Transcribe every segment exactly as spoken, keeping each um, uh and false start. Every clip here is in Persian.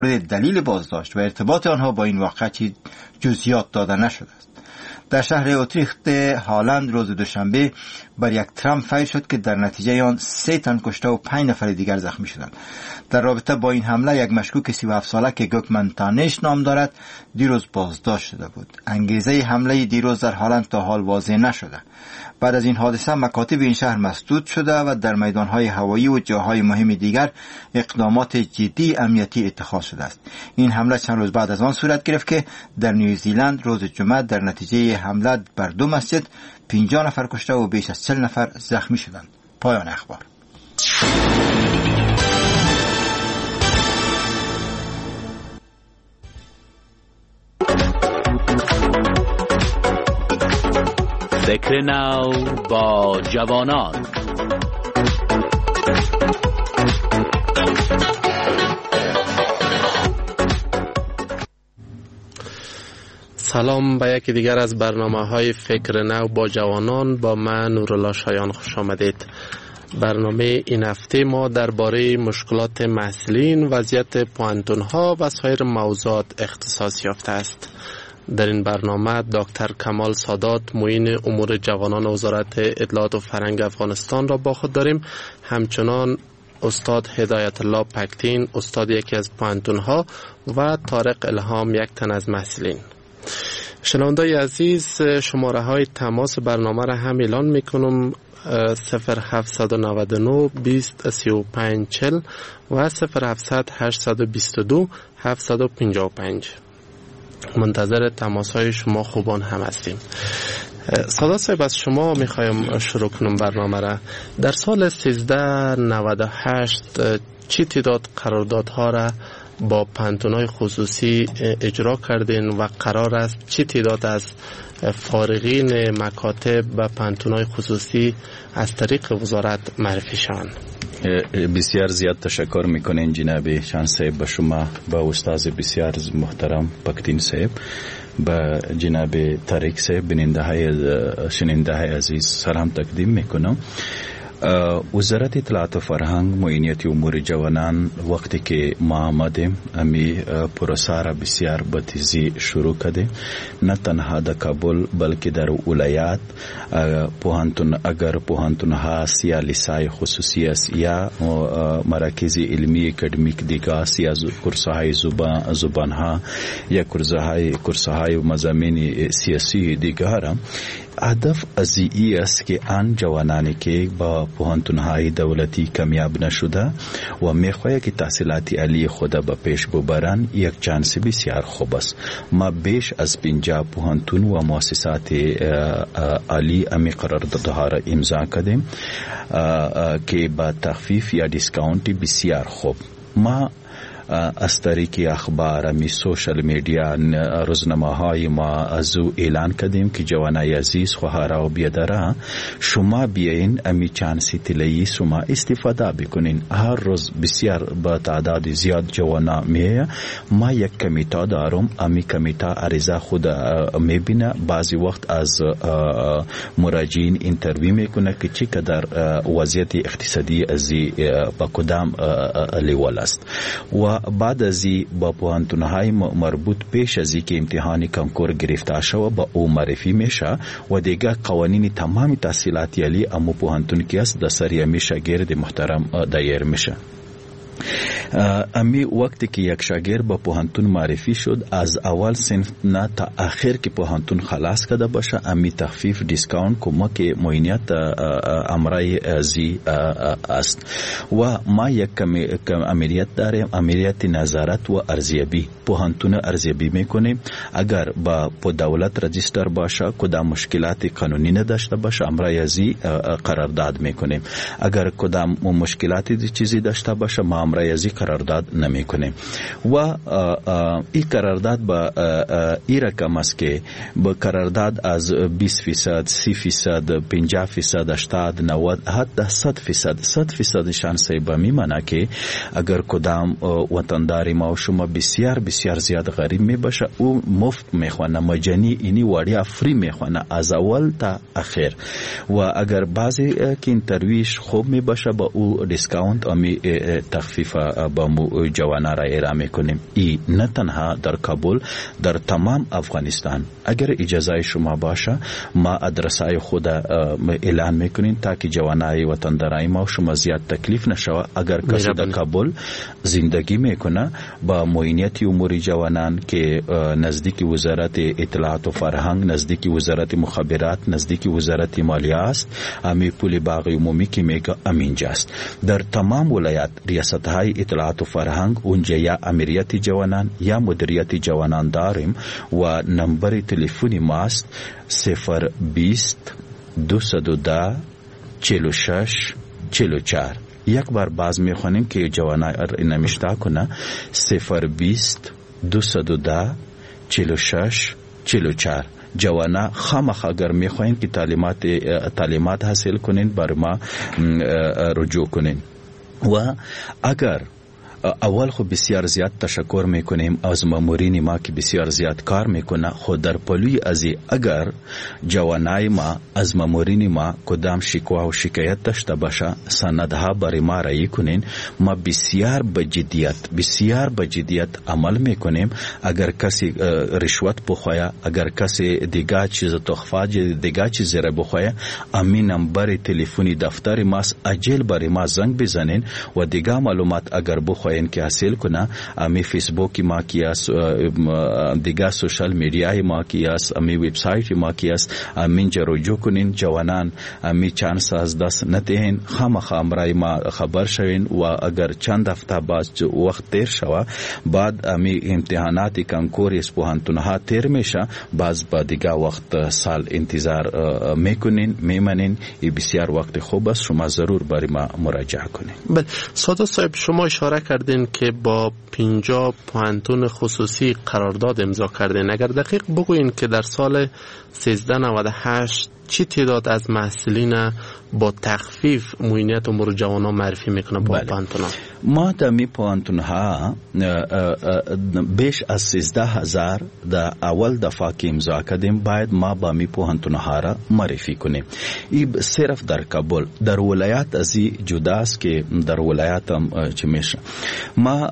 دلیل بازداشت و ارتباط آنها با این واقعه چیز جزئیات داده نشده است. در شهر اوتریخت هالند روز دوشنبه بر یک ترام فیر شد که در نتیجه آن سه تن کشته و پنج نفر دیگر زخمی شدند. در رابطه با این حمله یک مشکوک سی و هفت ساله که گوکمنتانش نام دارد دیروز بازداشت شده بود. انگیزه حمله دیروز در هالند تا حال واضح نشده. بعد از این حادثه مکاتب این شهر مسدود شده و در میدانهای هوایی و جاهای مهم دیگر اقدامات جدی امنیتی اتخاذ شده است. این حمله چند روز بعد از آن صورت گرفت که در نیوزیلند روز جمعه در نتیجه حمله بر دو مسجد پنجاه نفر کشته و بیش از چهل نفر زخمی شدند. پایان اخبار. فکر نو با جوانان. سلام به یکی دیگر از برنامه های فکر نو با جوانان. با من نورالله شایان خوش آمدید. برنامه این هفته ما درباره مشکلات محصلین، وضعیت پوانتون ها و سایر موضوعات اختصاص یافته است. در این برنامه دکتر کمال سادات، معین امور جوانان وزارت اطلاعات و فرهنگ افغانستان را با خود داریم. همچنان استاد هدایت الله پکتین، استاد یکی از پوانتون ها، و طارق الهام، یک تن از محصلین. شنوندای عزیز، شماره های تماس برنامه را هم اعلان میکنم: صفر هفت نه نه بیست سی و پنج چل و صفر هفت هشت دو دو هفت پنج پنج. منتظر تماس های شما خوبان هم هستیم. سادات صاحب، از شما میخوایم شروع کنم برنامه را. در سال سیزده نود و هشت چی تعداد قراردادها را با پانتون‌های خصوصی اجرا کردین و قرار است چی تعداد از فارغین مکاتب و پانتون‌های خصوصی از طریق وزارت معرفی شوند؟ بسیار زیاد تشکر میکنین جناب شان صاحب، به شما، با استاد بسیار محترم پکتین صاحب، با جناب طارق صاحب، بیننده های شنونده های عزیز سلام تقدیم میکنم. وزارت اطلاعات و فرهنگ معینیت امور جوانان وقتی که ما آمدیم امی پروسه را بسیار به تیزی شروع کرده، نه تنها در کابل بلکه در ولایات پوهنتون، اگر پوهنتون ها یا لیسای خصوصی است یا مراکز علمی اکادمیک دیگه است یا کورس‌های های زبان زبان ها یا کورس‌های کورس‌های مضامین سیاسی دیگه را، هدف از این است که آن جوانانی که با پوهنتون‌های دولتی کامیاب نشده و میخواهند که تحصیلات عالی خود به پیش ببرند، یک چانس بسیار خوب است. ما بیش از پنجاه پوهنتون و مؤسسات عالی امی قراردادها را امضا کردیم که با تخفیف یا دیسکاونت بسیار خوب. ما از طریق اخبار امی سوشل میڈیا روزنامه‌های ما از او اعلان کردیم که جوانای عزیز خواهرها و بیادرها، شما بیاین امی چانسی طلایی شما استفاده بکنین. هر روز بسیار با تعداد زیاد جوانا میه. ما یک کمیته دارم، امی کمیته عریضه خود میبینه، بعضی وقت از مراجعین اینترویو میکنه که چقدر وضعیت اقتصادی ازی با کدام لیول است و بعد از این با پوهنتون‌های مربوط پیش از این که امتحان کنکور گرفته شود با او معرفی میشه و دیگه قوانین تمام تحصیلات عالی امو پوهنتون که است در سر امی شاگرد محترم دایر میشه. امی وقتی که یک شاگرد با پوهنتون معرفی شد، از اول صنف نه تا آخر که پوهنتون خلاص کرده باشه، امی تخفیف دیسکاونت کمک معینیت امرای ازی است و ما یک عملیات داریم، عملیات نظارت و ارزیابی. پوهنتون ارزیابی میکنیم، اگر با دولت رجیستر باشه، کدام مشکلات قانونی نداشته باشه، امرای ازی قرارداد میکنیم. اگر کدام مشکلاتی چیزی داشته باشه، ما امرای ازی قرارداد نمی کنیم و این قرارداد با این رقم است که با قرارداد از بیست فیصد، سی فیصد، پنجاه فیصد، هشتاد، نود، حتی صد فیصد صد فیصد شانس با میمانه که اگر کدام وطنداری ما و شما بسیار بسیار زیاد غریب می باشه، او مفت میخوانه، مجانی، اینی واریا فری میخوانه از اول تا آخر. و اگر بعضی که اینترویوش خوب می باشه با او دیسکاونت امی تخفیف تخفیف با جوانا را ارائه میکنیم. ای نه تنها در کابل، در تمام افغانستان. اگر اجازه شما باشه ما ادرسای خود اعلان میکنیم تاکه جوانای وطندارای ما شما زیاد تکلیف نشوه. اگر کسی در کابل زندگی میکنه با معینیت امور جوانان که نزدیک وزارت اطلاعات و فرهنگ، نزدیک وزارت مخابرات، نزدیک وزارت مالیه است، امی پول باغ عمومی که میگه امینجاست. در تمام ولایت ریاست های اطلاعات و فرهنگ اونجا یا امریت جوانان یا مدیریت جوانان داریم و نمبر تلفنی ماست صفر بیست دوصد و ده چهل و شش چهل و چهار. یک بار باز میخوانیم که جوانای نمیشته کنه صفر بیست دوصد و ده چهل و شش چهل و چهار. جوانا خامخ اگر میخواین که تعلیمات تعلیمات حاصل کنین بر ما رجوع کنین. و اگر اول خو بسیار زیاد تشکر میکنیم از مامورین ما که بسیار زیاد کار میکنه. خود در پلوی ازی اگر جوانای ما از مامورین ما کدام شکوه و شکایت داشته باشه سندها برای ما رای کنین. ما بسیار بجدیت بسیار بجدیت عمل میکنیم. اگر کسی رشوت بخواه، اگر کسی دیگه چیز تخفا دیگه چیز را بخواه، امین نمبر تلفنی دفتر ماست، اجل برای ما زنگ بزنین و دیگه معلومات اگر بخواه این که حاصل کنه. امی فیسبوک ما کی است، دیگه سوشال میڈیا ما کی است، امی وبسایت ما کی است، امین رجوع کنین. جوانان امی چند ساز دست نتهین خامخ امرای ما خبر شوین و اگر چند هفته بعد وقت تیر شوه بعد امی امتحانات کنکور اسپوهانتونها تیر میشه، باز با دیگه وقت سال انتظار میکنین میمانین. این بسیار وقت خوب است، شما ضرور برای ما مراجعه کنین. بله سادات صاحب، شما اشاره کردین که با پنجاه پوهنتون خصوصی قرارداد امضا کردین. اگر دقیق بگوین که در سال سیزده نود و هشت چی تعداد از محصلین با تخفیف معینیت امور جوانان معرفی میکنه با بله. پوهنتون ها؟ ما دمی پوهنتون ها بیش از سیزده هزار در اول دفعه که امضا کردیم باید ما با می پوهنتون ها را معرفی کنیم. این صرف در کابل. در ولایت ازی جداست که در ولایت هم چه میشه. ما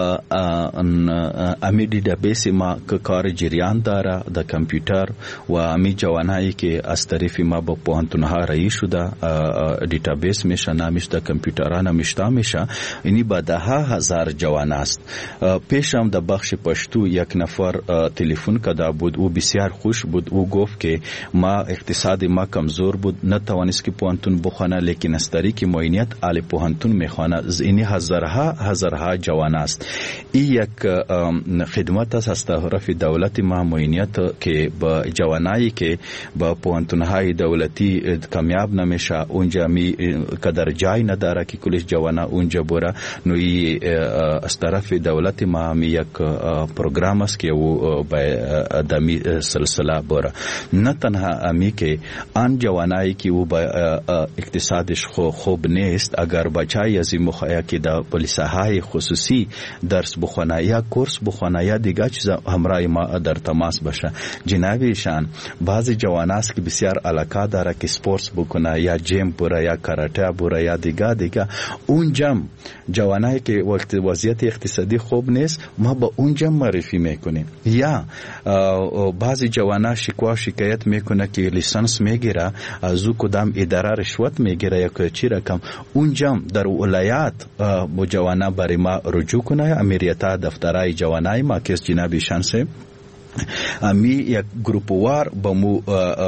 امی دیدابیس ما که کار جریان داره در کامپیوتر و امی جوانایی که از طریف ما با پوهنتون ها رایی شده دیدابیس میشه، نمیش در کامپیوترها نمیشته میشه. اینی با ده هزار جوان است. پیشم در بخش پشتو یک نفر تلفن کده بود، او بسیار خوش بود. او گفت که ما اقتصاد ما کمزور بود، نتوانست که پوهنتون بخونه، لیکن از طریق معینیت آل پوهنتون میخونه. اینی هزارها هزارها جوان است. این یک خدمت است از طرف دولت ما معینیت که با جوانایی که با پوهنتون های دولتی کامیاب نمیشه اونجا می قدر جای نداره که کلش جوانا اونجا بره. نوی از طرف دولت ما می یک پروگرام است که او با دمی سلسله بره. نه تنها امی که آن جوانایی که او با اقتصادش خوب نیست، اگر بچای از این مخایا که در پلیساهای خصوصی درس بخونه یا کورس بخونه یا دیگه چیز همراه ما در تماس باشه. جنابیشان بعضی جواناست که بسیار علاقه داره که سپورتس بکنه یا جیم بره یا کاراته بره یا دیگه دیگه اونجا جوانایی که وقت وضعیت اقتصادی خوب نیست ما با اونجا معرفی میکنیم. یا بعضی جوانا شکوا شکایت میکنه که لیسانس میگیره از او کدام اداره رشوت میگیره یا چی رقم، اونجا در ولایت با جوانا برای ما رجوع کنه. امیریتا دفترای جوانای ما که جناب شانسه امی یک گروپوار با مو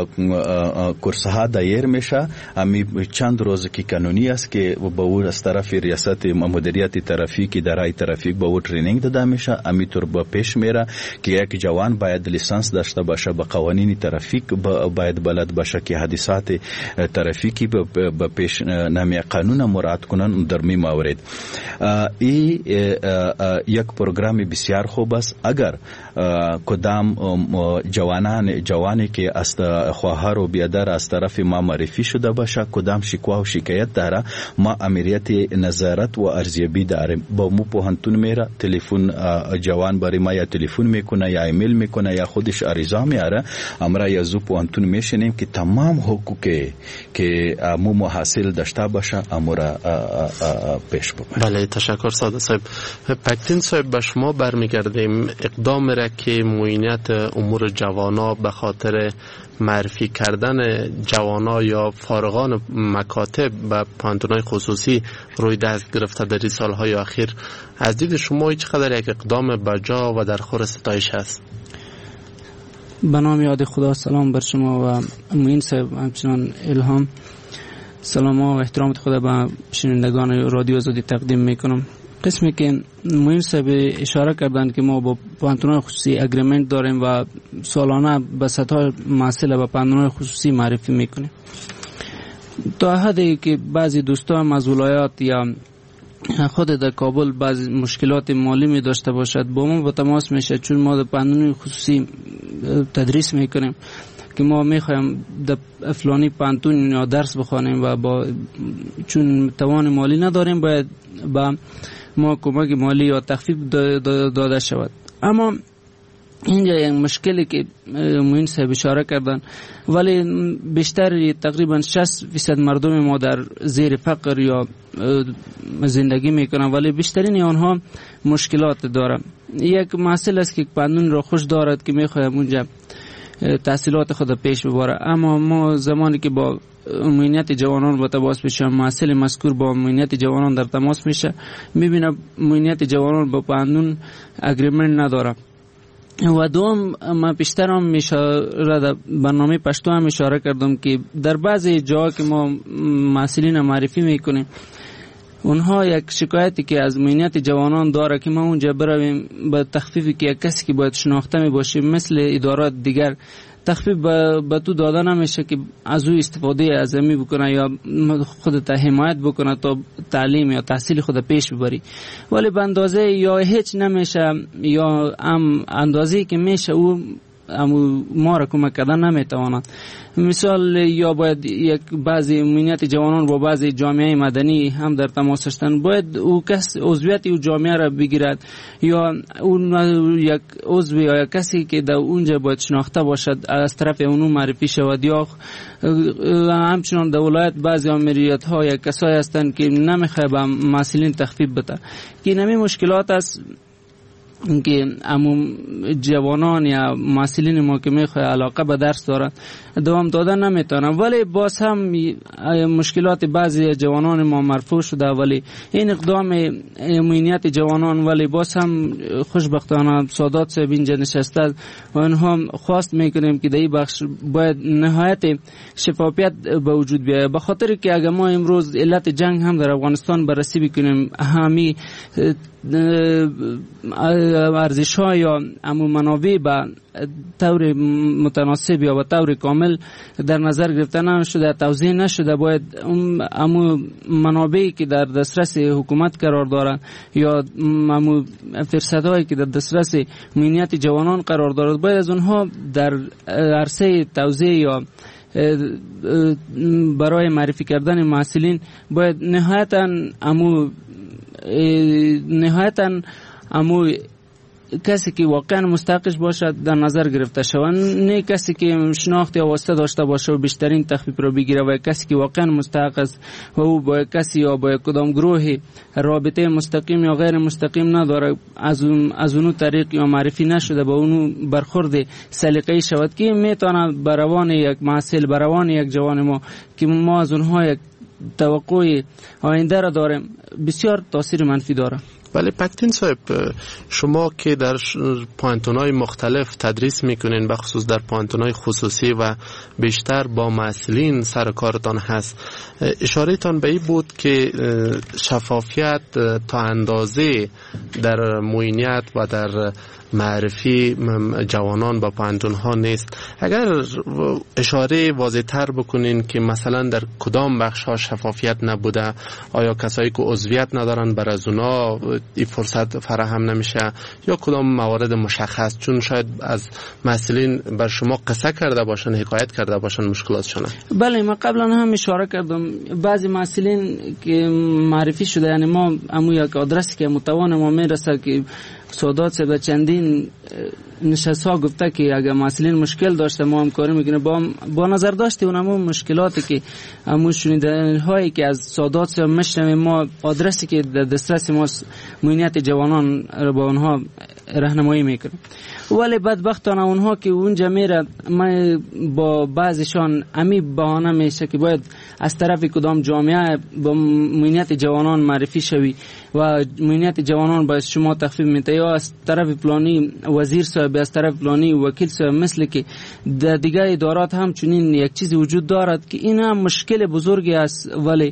کورسه ها دایر میشه. امی چند روز که قانونی است که با او از طرف ریاست مدیریت ترافیک اداره ترافیک با او ترینینگ داده میشه. امی طور با پیش میره که یک جوان باید لیسانس داشته باشه، با قوانین ترافیک باید بلد باشه که حادثات ترافیکی با پیش نمی قانون مراعات کنن در می موارد. این یک پروگرام بسیار خوب است. اگر کدام هم جوانان جوانی که از خواهر و بیادر از طرف ما معرفی شده باشه، کدام شکوه و شکایت داره، ما امریت نظارت و ارزیابی داریم. با مو پوهنتون میره، تلفن جوان برای ما یا تلفن میکنه یا ایمیل میکنه یا خودش عریضه میاره، امرا یا زو پوهنتون میشنیم که تمام حقوقی که مو محصل داشته باشه امورا پیش ببره. بله تشکر ساده صاحب. پکتین صاحب به شما برمیگردیم. اقدام را که معینیت امور جوانا به خاطر معرفی کردن جوانا یا فارغان مکاتب به پانتونای خصوصی روی دست گرفته در این سالهای اخیر، از دید شما چقدر یک اقدام بجا و در خور ستایش است؟ به نام یاد خدا، سلام بر شما و معین صاحب، همچنان الهام. سلام و احترامت خدا به شنوندگان رادیو آزادی تقدیم میکنم. قسمی که معین صاحب اشاره کردند که ما با پانتونای خصوصی اگریمنت داریم و سالانه به صدها محصل به پانتونای خصوصی معرفی میکنیم. تا حدی که بعضی دوستان از ولایات یا خود در کابل بعضی مشکلات مالی می داشته باشد، با ما با تماس میشه، چون ما در پانتونای خصوصی تدریس میکنیم که ما میخوایم در فلانی پانتون یا درس بخوانیم و با چون توان مالی نداریم باید با ما کمک مالی یا تخفیف داده شود. اما اینجا یک مشکلی که معین صاحب اشاره کردن، ولی بیشتر تقریبا شصت فیصد مردم ما در زیر فقر یا زندگی میکنن، ولی بیشترین آنها مشکلات دارن. یک محصل است که پانتون را خوش دارد که میخوایم اونجا تحصیلات خود پیش ببره، اما ما زمانی که با معینیت جوانان با تماس میشه، محصل مذکور با معینیت جوانان در تماس میشه، میبینه معینیت جوانان با پانتون اگریمنت نداره. و دوم، من پیشتر هم در برنامه پشتو هم اشاره کردم که در بعضی جاها که ما محصلین معرفی میکنیم، اونها یک شکایتی که از معینیت جوانان داره که ما اونجا برویم به تخفیفی که یک کسی که باید شناخته می باشه مثل ادارات دیگر تخفیف به تو داده نمیشه که از او استفاده ازمی بکنه یا خودت حمایت بکنه تا تعلیم یا تحصیل خود پیش ببری، ولی به اندازه یا هیچ نمیشه یا هم اندازه‌ای که میشه او اما ما را کمک کردن نمیتواند. مثال یا باید یک بعضی معینیت جوانان با بعضی جامعه مدنی هم در تماس هستند، باید او کس عضویت او جامعه را بگیرد یا اون یک عضو یا یک کسی که در اونجا باید شناخته باشد از طرف اونو معرفی شود. یا همچنان در ولایت بعضی امریت ها یا کسایی هستند که نمیخواه به مسئولین تخفیف بده، که نمی مشکلات است که امو جوانان یا محصلین ما که میخواه علاقه به درس دارن دوام دادن نمیتونن، ولی باز هم مشکلات بعضی جوانان ما مرفوع شده، ولی این اقدام معینیت جوانان ولی باز هم خوشبختانه سادات صاحب اینجا نشسته و اونها خواست میکنیم که در این بخش باید نهایت شفافیت به وجود بیاید، به خاطر که اگر ما امروز علت جنگ هم در افغانستان بررسی بکنیم، همی ارزش ها یا امو منابع به طور متناسب یا به طور کامل در نظر گرفته نشده، توزیع نشده. باید امو منابعی که در دسترس حکومت قرار دارند یا امو فرصت‌هایی که در دسترس معینیت جوانان قرار دارد، باید از اونها در عرصه توزیع یا برای معرفی کردن محصلین باید نهایتاً امو نهایتاً امو کسی که واقعا مستحقش باشد در نظر گرفته شود، نه کسی که شناخت یا واسطه داشته باشه و بیشترین تخفیف را بگیره و کسی که واقعا مستحق است و او با کسی یا با کدام گروه رابطه مستقیم یا غیر مستقیم نداره، از اون از اونو طریق یا معرفی نشده با اونو برخورد سلیقه‌ای شود که میتونه بر روان یک محصل، بر روان یک جوان ما که ما از اونها یک توقع آینده را داریم بسیار تاثیر منفی داره. ولی پکتین صاحب، شما که در پانتونای مختلف تدریس میکنین، بخصوص در پانتونای خصوصی و بیشتر با محصلین سر کارتان هست، اشاره تان به این بود که شفافیت تا اندازه در معینیت و در معرفی جوانان با پانتون ها نیست. اگر اشاره واضح تر بکنین که مثلا در کدام بخش ها شفافیت نبوده، آیا کسایی که عضویت ندارن بر از اونا این فرصت فراهم نمیشه یا کدام موارد مشخص؟ چون شاید از مسئولین بر شما قصه کرده باشن، حکایت کرده باشن مشکلاتشون. بله، ما قبلا هم اشاره کردم بعضی مسئولین که معرفی شده، یعنی ما امو یک آدرسی که متوان ما میرسه که سادات صاحب چندین نشست‌ها گفته که اگر مسئولین مشکل داشته ما هم کاری میکنه. با با نظر داشته اونمو مشکلاتی که همون شنیدن هایی که از سادات صاحب میشنویم، ما آدرسی که در دسترس ما معینیت جوانان رو با اونها راهنمایی میکنیم. ولی بدبختانه اونها که اونجا میره، من با بعضیشان امی بهانه میشه که باید از طرف کدام جامعه با معینیت جوانان معرفی شوی و معینیت جوانان باید شما تخفیف میده، یا از طرف پلانی وزیر صاحب، از طرف پلانی وکیل صاحب. مثل که در دیگه ادارات هم چنین یک چیزی وجود دارد که این هم مشکل بزرگی است ولی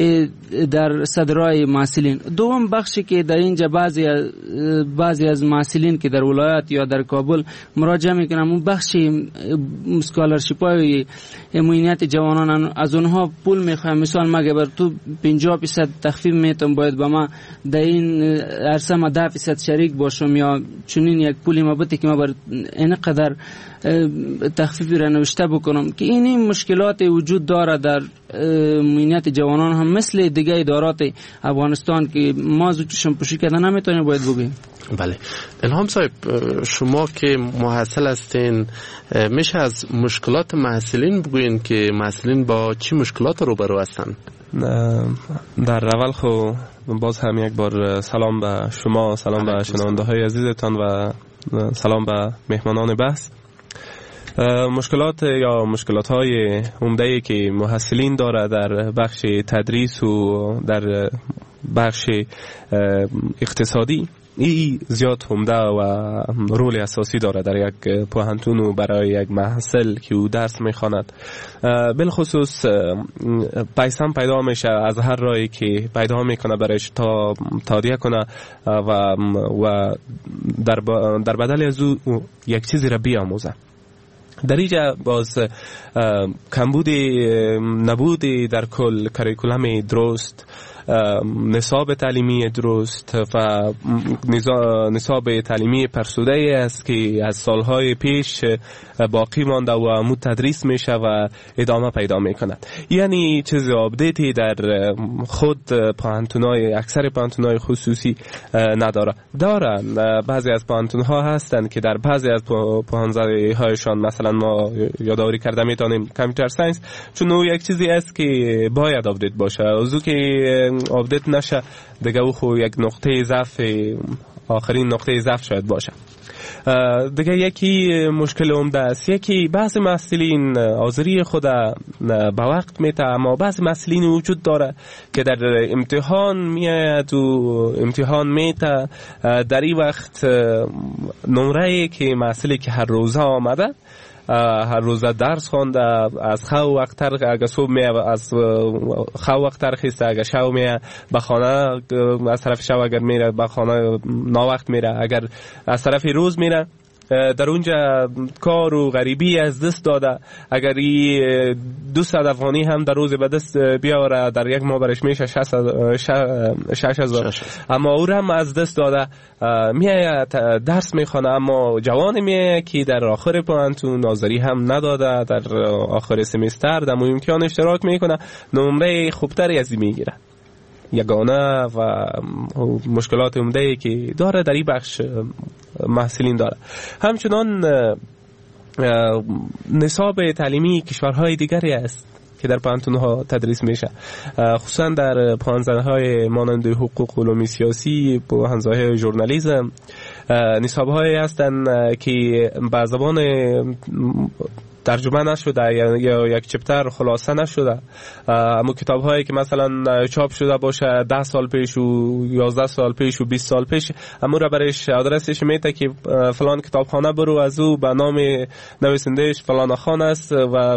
در صدرای مسئولین. دوم بخشی که در اینجا بعضی بعضی از مسئولین که در ولایت یا در کابل مراجعه میکنم، اون بخشی اسکالرشیپ های معینیت جوانان از اونها پول میخوام. مثال مگه بر تو پنجاه درصد تخفیف میتونم، باید با ما در این عرصه ما ده درصد شریک باشم، یا چنین یک پولی ما بده که ما بر این قدر تخفیفی را نوشته بکنم. که این مشکلات وجود داره در معینیت جوانان هم مثل دیگه ادارات افغانستان که ما زودشون پوشی کردن نمیتونیم باید بگیم. بله الهام صاحب، شما که محصل هستین میشه از مشکلات محصلین بگوین که محصلین با چی مشکلات روبرو هستن؟ در اول خو باز هم یک بار سلام به شما، سلام به شنونده های عزیزتان و سلام به مهمانان بحث. مشکلات یا مشکلات های عمده‌ای که محصلین داره در بخش تدریس و در بخش اقتصادی، این زیاد عمده و رول اساسی داره در یک پوهنتون و برای یک محصل که او درس میخواند. بالخصوص پیسم پیدا میشه از هر راهی که پیدا میکنه برایش تا تادیه کنه و و در در بدل از او یک چیزی را بیاموزه. در اینجا باز کمبود نبود در کل کریکولم درست، نصاب تعلیمی درست و نصاب تعلیمی فرسوده است که از سالهای پیش باقی مانده و عمود تدریس میشه و ادامه پیدا میکند. یعنی چیز آپدیتی در خود پوهنتونای اکثر پوهنتونای خصوصی نداره. دارن بعضی از پوهنتونها هستند که در بعضی از پوهنزده هایشان، مثلا ما یادآوری کرده میتونیم کامپیوتر ساینس، چون او یک چیزی است که باید آپدیت باشه. از او که آپدیت نشه دیگه او خو یک نقطه ضعف، آخرین نقطه ضعف شاید باشه. دیگه یکی مشکل عمده است، یکی بعضی مسئولین حاضری خود به وقت میته، اما بعضی مسئولین وجود داره که در امتحان میاد و امتحان میته در این وقت نمره که مسئولی که هر روزه آمده، هر روز درس خوانده، از خو وقتر اگه صبح می از خو وقتر خیسته، اگه شو می به خانه از طرف شو اگر میره به خانه نا وقت میره، اگر از طرف روز میره در اونجا کار و غریبی از دست داده. اگر این دویست افغانی هم در روز به دست بیاره در یک ماه برش میشه شش هزار، اما او هم از دست داده. میاد درس میخوانه اما جوان میاد که در آخر پوهنتون ناظری هم نداده، در آخر سمستر در امتحان اشتراک میکنه، نمره خوبتری از این میگیره. یگانه و مشکلات عمده‌ای که داره در این بخش محصلین داره. همچنان نصاب تعلیمی کشورهای دیگری است که در پوهنتون‌ها تدریس میشه، خصوصا در پوهن‌های مانند حقوق و علوم سیاسی، پوهن‌های ژورنالیسم، نصاب‌هایی هستند که به زبان ترجمه نشده یا یک چپتر خلاصه نشده. اما کتاب هایی که مثلا چاپ شده باشه ده سال پیش و یازده سال پیش و بیست سال پیش، اما را برایش آدرسش میته که فلان کتابخانه برو، از او به نام نویسندهش فلان خان است و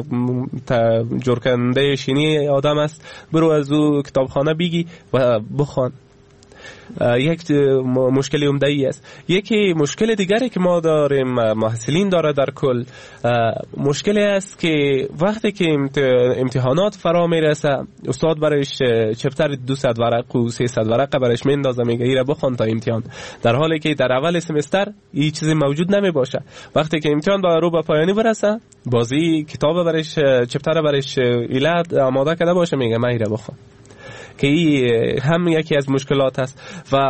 جور کننده شینی آدم است، برو از او کتابخانه بگی و بخوان. یک مشکل عمده ای است. یکی مشکل دیگری که ما داریم، محصلین داره در کل، مشکلی است که وقتی که امتحانات فرا میرسه استاد برایش چپتر دویست ورق و سیصد ورق برایش میندازه، میگه ایره بخوان تا امتحان، در حالی که در اول سمستر این چیزی موجود نمی باشه. وقتی که امتحان با رو به پایانی برسه بازی کتاب برایش چپتر برایش ایلاد آماده کرده باشه، میگه من ایره بخوان، که این هم یکی از مشکلات است. و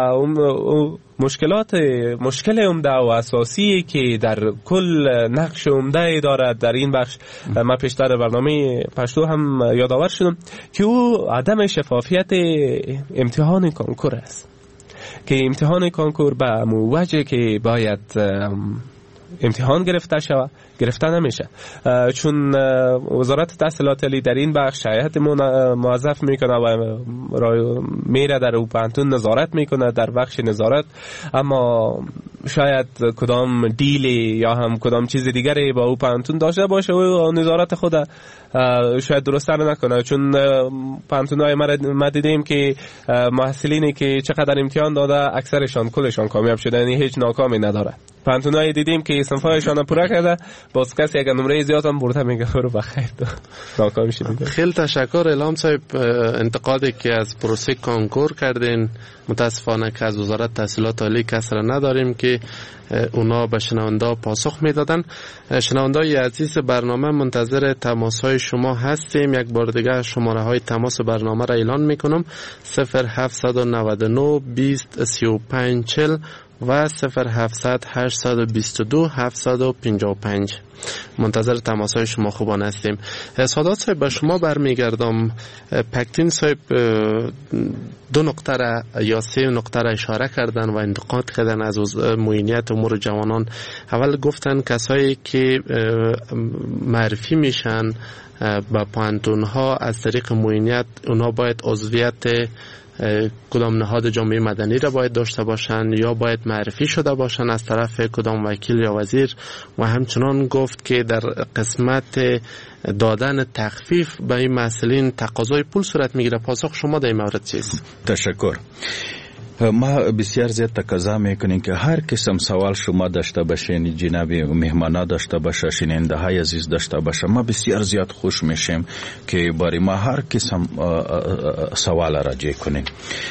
مشکلات مشکل عمده و اساسی که در کل نقش عمده دارد در این بخش، من پیشتر برنامه پشتو هم یادآور شدم که او عدم شفافیت امتحان کنکور است، که امتحان کنکور به موجه که باید امتحان گرفته شود گرفته نمیشه، چون وزارت تحصیلات عالی در این بخش هیئت موظف میکنه و میره در او پانتون نظارت میکنه در بخش نظارت، اما شاید کدام دیلی یا هم کدام چیز دیگری با او پانتون داشته باشه و نظارت خود شاید درست نکنه، چون پانتونای ما دیدیم که محصلینی که چقدر امتحان داده اکثرشان کلشان کامیاب شده، یعنی هیچ ناکامی نداره. پانتونای دیدیم که صنفایشان پورا کرده، باز کسی اگر نمره زیاد هم برده میگه برو بخیر تو ناکام شدید. خیلی تشکر الهام صاحب. انتقادی که از پروسه کنکور کردین متاسفانه که از وزارت تحصیلات عالی کس را نداریم که اونا به شنونده پاسخ میدادن. شنونده عزیز برنامه منتظر تماس های شما هستیم. یک بار دیگه شماره های تماس برنامه را اعلان میکنم: صفر هفت نه نه بیست سی و پنج چهل و صفر هفتصد هشتصد و بیست و دو هفتصد و پنجاه و پنج. منتظر تماس های شما خوبان هستیم. سادات صاحب به شما برمیگردم. پکتین صاحب دو نقطه را یا سه نقطه را اشاره کردن و انتقاد کردن از معینیت امور جوانان. اول گفتن کسایی که معرفی میشن با پانتون ها از طریق معینیت اونا باید عضویت کدام نهاد جامعه مدنی را باید داشته باشن یا باید معرفی شده باشن از طرف کدام وکیل یا وزیر، و همچنان گفت که در قسمت دادن تخفیف به این مسئولین تقاضای پول صورت میگیره. پاسخ شما در این مورد چیست؟ تشکر. ما بسیار زیاد تقاضا میکنیم که هر قسم سوال شما داشته باشین، جناب مهمانا داشته باشه، شنونده های عزیز داشته باشه، ما بسیار زیاد خوش میشیم که برای ما هر قسم سوال راجع کنیم.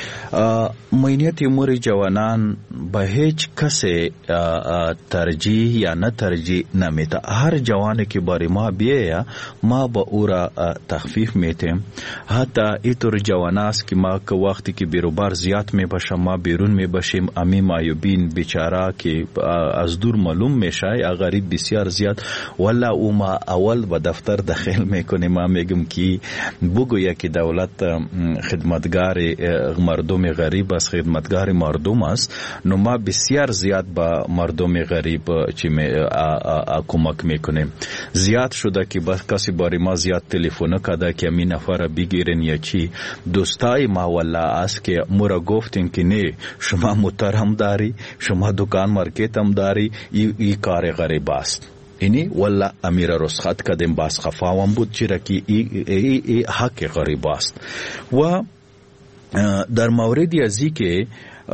معینیت امور جوانان به هیچ کسی ترجیح یا نه ترجیح نمیده. هر جوانی که برای ما بیایه ما با او را تخفیف میتیم. حتی اینطور جوان است که ما که وقتی که بیروبار زیاد میباشه ما بیرون میباشیم، امی معیوبین بیچاره که از دور معلوم میشه غریب بسیار زیاد، ولی او ما اول به دفتر داخل میکنیم، ما میگم که بگویه که دولت خدمتگار مردم غریب است، خدمتگار مردم است، نو ما بسیار زیاد با مردم غریب چی می کمک میکنیم. زیاد شده که با کسی باری ما زیاد تلفن کرده که می نفر بگیرین یا چی، دوستای ما والا است که مورا گفتین که نه شما موتر هم داری، شما دکان مارکت هم داری، ای, ای کار غریب است. اینی والا امیر رسخت کدیم باز خفاوم بود چرا که ای, ای, ای حق غریب است. و در موردی ازی که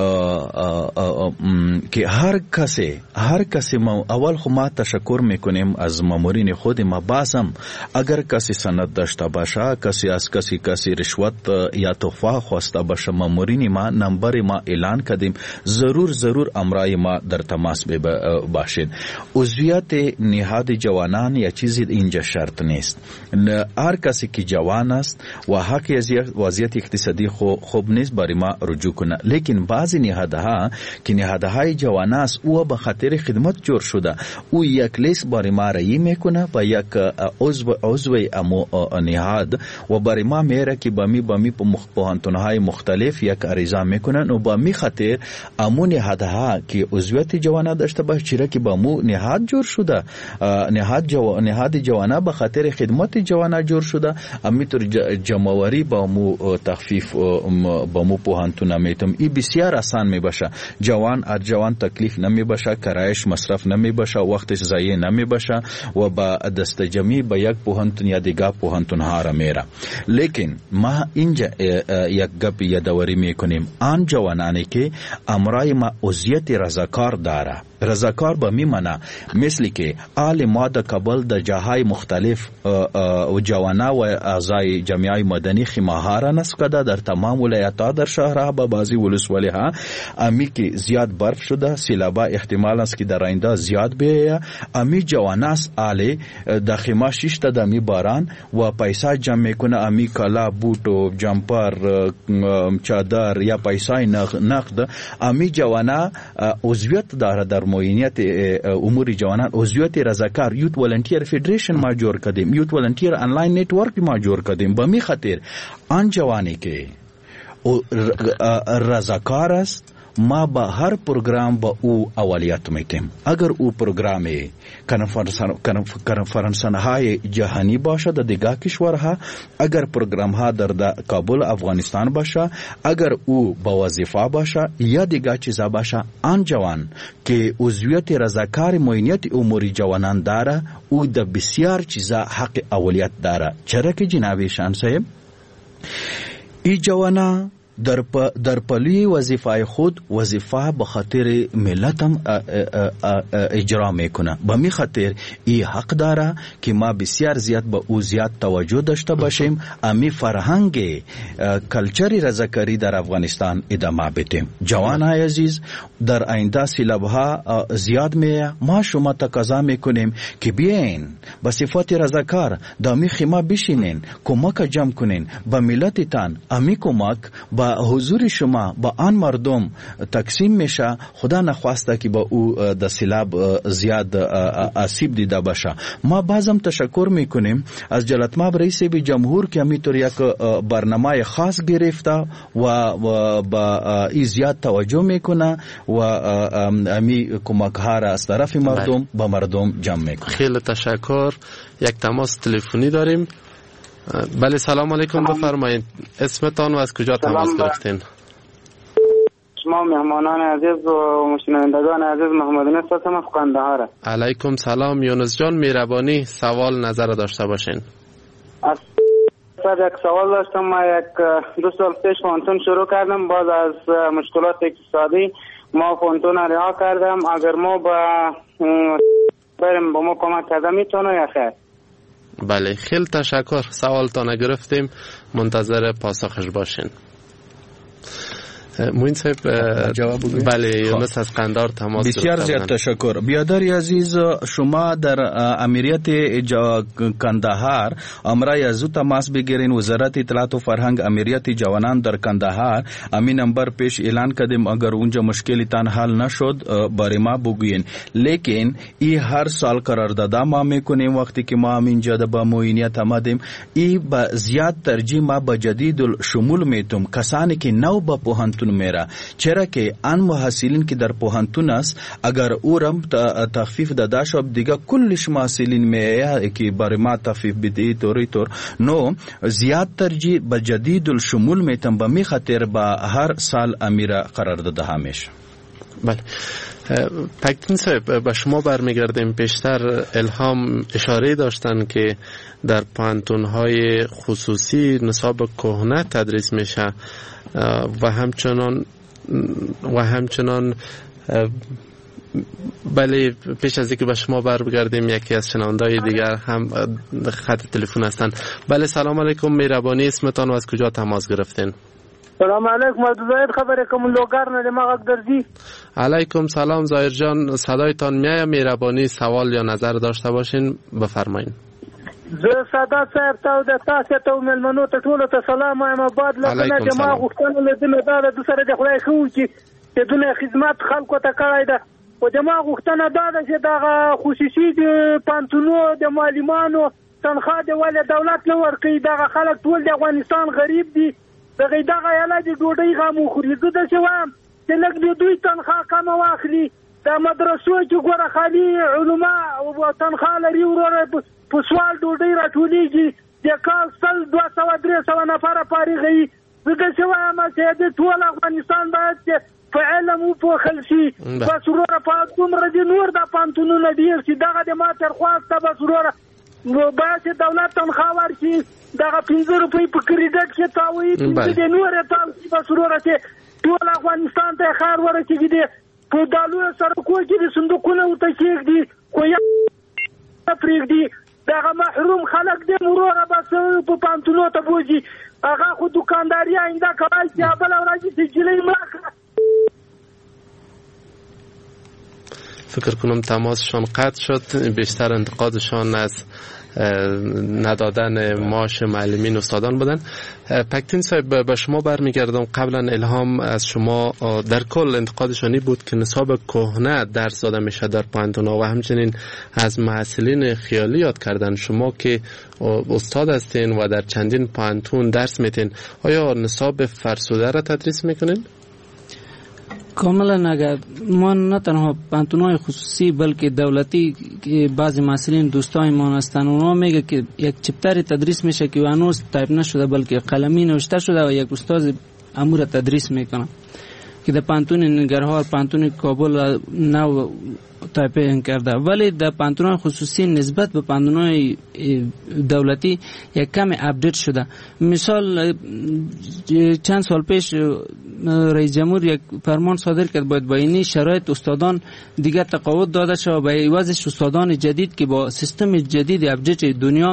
که هر کسی هر کسی ما اول خو ما تشکر میکنیم از مامورین خود ما، بازم اگر کسی سند داشته باشه، کسی از کسی کسی رشوت یا تحفه خواسته باشه، مامورین ما نمبر ما اعلان کردیم، ضرور ضرور امرای ما در تماس باشید. عضویت نهاد جوانان یا چیزی اینجا شرط نیست. هر کسی که جوان است و حق وضعیت اقتصادی خوب نیست برای ما رجوع کنه، لیکن بعضی نهادها که نهادهای جوان است او به خاطر خدمت جور شده، او یک لیست برای ما رایی میکنه و یک عضو عضو امو نهاد و برای ما میره که با می با می په پوهنتونهای مختلف یک عریضه میکنن و با می خاطر امو نهادها که عضویت جوانان داشته باشه، چرا که با مو نهاد جور شده، نهاد جو نهاد جوانان به خاطر خدمت جوانان جور شده، امیتور جمعواری با مو تخفیف با مو پوهنتون میتم. ای بسیار بیشتر آسان می باشه. جوان از جوان تکلیف نمی باشه، کرایش مصرف نمی باشه، وقتش ضایع نمی باشه و با دست جمعی به یک پوهنتون یا دیگر پوهنتون ها را میره. لیکن ما اینجا یک گپ یادآوری میکنیم آن جوانانی که امرای ما عضویت رضاکار داره. رضاکار به میمانه مثل که آل ما در کابل در جاهای مختلف و جوانا و اعضای جمعیت مدنی خیمه را نصب کرده در تمام ولایت‌ها، در شهرها با بعضی ولسوالی ها. امی که زیاد برف شده، سیلابا احتمال است که در آینده زیاد بیاید. امی جواناس آل در خیمه شش تا دمی باران و پیسا جمع میکنه، امی کالا، بوت و جمپر، چادر یا پیسای نقد. امی جوانا عضویت داره در معینیت امور جوانان، عضویت رضاکار یوت ولنتیر فدریشن ما جوړ کردیم، یوت ولنتیر آنلاین نتورک ما جوړ کردیم. به می خاطر آن جوانی که رضاکار است ما با هر پروگرام با او اولیت میتیم. اگر او پروگرام کنفرانسان های جهانی باشه در دیگر کشورها، اگر پروگرام ها در کابل افغانستان باشه، اگر او با وظیفه باشه یا دیگر چیزا باشه، آن جوان که عضویت رضاکار معینیت امور جوانان داره او در بسیار چیزا حق اولیت داره. چرا که جناب شان صاحب ای جوانا در پ در پلی وظیفه خود وظیفه به خاطر ملتم اجرا میکنه. به می خاطر ای حق داره که ما بسیار زیاد به او زیاد توجه داشته باشیم، امی فرهنگ کلچری رضاکاری در افغانستان ادامه بدیم. جوانای عزیز در آینده سیلابها زیاد میه، ما شما تقاضا میکنیم که بیاین به صفت رضاکار دامی خیمه بشینین، کمک جمع کنین به ملتتان. امی کمک با حضور شما با آن مردم تقسیم میشه. خدا نخواسته که با او در سیلاب زیاد آسیب دیده باشه. ما بازم تشکر میکنیم از جلالتمآب رئیس جمهور که همینطور یک برنامه خاص گرفته و با این زیاد توجه میکنه و امی کمک ها را از طرف مردم با مردم جمع میکنه. خیلی تشکر. یک تماس تلفنی داریم. بله سلام علیکم، بفرمایید اسمتان و از کجا تماس گرفتین؟ شما مهمانان عزیز و مشنوندگان عزیز، محمد یونس هستم از قندهار. علیکم سلام یونس جان، مهربانی سوال نظر داشته باشین. از یک سوال داشتم. ما یک دو سال پیش فانتون شروع کردم، باز از مشکلات اقتصادی ما فانتون رها کردم. اگر ما با بریم با ما کمک کرده میتونه یا خیر؟ بله خیلی تشکر، سوالتان گرفتیم، منتظر پاسخش باشین. موین صاحب جواب بگوید. بله یونس از قندهار تماس گرفت. بسیار زیاد تشکر. بیادری عزیز، شما در امیریت کندهار امرای از تماس بگیرین. وزارت اطلاعات و فرهنگ امیریت جوانان در کندهار امی نمبر پیش اعلان کردیم. اگر اونجا مشکلی تان حل نشد برای ما بگوین. لیکن ای هر سال قرارداد ما میکنیم. وقتی که ما اینجا با معینیت آمدیم ای با زیاد ترجیح ما با جدید شمول میتم کسانی که نو با پوهنتون میره. چرا که آن محصلین که در پوهنتون است اگر اورم تخفیف داده شد دیگه کلش محصلین میه که برای ما تخفیف بدهی طوری طور نو زیاد ترجیح به جدید الشمول میتم به می خاطر با هر سال امیره قرار داده همیشه. بله پکتین صاحب به شما برمیگردیم. پیشتر الهام اشاره داشتن که در پوهنتون‌های خصوصی نصاب کهنه تدریس میشه و همچنان و همچنان بله پیش از اینکه به شما برگردیم یکی از شنونده‌های دیگر هم خط تلفن هستن. بله سلام علیکم، مهربانی اسمتان و از کجا تماس گرفتین؟ سلام علیکم، از زاید خبره کوم لوګر نه دماغ درځي. علیکم سلام زاهر جان، صدایتان میایه، مهربانی سوال یا نظر داشته باشین بفرمایید. زه سادات صاحب ته د تاسو ته ملمنو ته ټول ته سلام وایم. آباد لکه چې ما غوښتنه لیدل دا د سره د خدای خو چې د دنیا خدمت خلکو ته کړای ده او د ما غوښتنه دا ده چې دا خصوصي د پانتونو د معلمانو تنخواه د ولې دولت نه ورکوي. دغه خلک ټول د افغانستان غریب دي، دغه دغه علاج ډوډۍ غم خوري. زه د شوام چې لږ د دوی تنخواه کم واخلي. د مدرسو چې ګوره خالي علما او تنخواه لري وروره په سوال ډوډۍ راټولېږي. د کال سل دوه سوه درې سوه نفره فارغ وي. زه د شوام چې د ټول افغانستان باید چې په علم وپوښل شي. بس وروره په دومره دي نور دا پانتونونه ډېر شي دغه د ما درخواست ده. بس وروره باید چې دولت تنخوا ورکړي دغه پنځه روپۍ په کریډټ کې تاویي پنځه دې نورې تاو شي. بس وروره چې ټول افغانستان ته خیر ورسېږي دي په دا لویو سړکو کې د صندوقونه ورته کېږدي خو یا پرېږدي دغه محروم خلک دي وروره بس په پانتونو ته بوځي. هغه خو دکانداري آینده کولی شي بله ورځ چې جلۍ مړه کړه. فکر کنم تماسشان قطع شد. بیشتر انتقادشان از ندادن معاش معلمین استادان بودن. پکتین صاحب به شما برمیگردم. قبلا الهام از شما در کل انتقادشانی بود که نصاب کهنه درس داده میشه در پانتونا و همچنین از محصلین خیالی یاد کردن. شما که استاد هستین و در چندین پانتون درس میتین آیا نصاب فرسوده را تدریس میکنین؟ کاملا. اگر ما نه تنها پانتونای خصوصی بلکه دولتی که بعضی مسئولین دوستای ما هستن اونا میگه که یک چپتر تدریس میشه که هنوز تایپ نشده بلکه قلمی نوشته شده و یک استاد امور تدریس میکنه که در پانتون ننگرهار پانتون کابل نو تایپ کرده. ولی در پانتونای خصوصی نسبت به پانتونای دولتی یک کم اپدیت شده. مثال چند سال پیش رئیس جمهور یک فرمان صادر کرد باید با اینی شرایط استادان دیگر تقاعد داده شود و به عوضش استادان جدید که با سیستم جدید اپدیت دنیا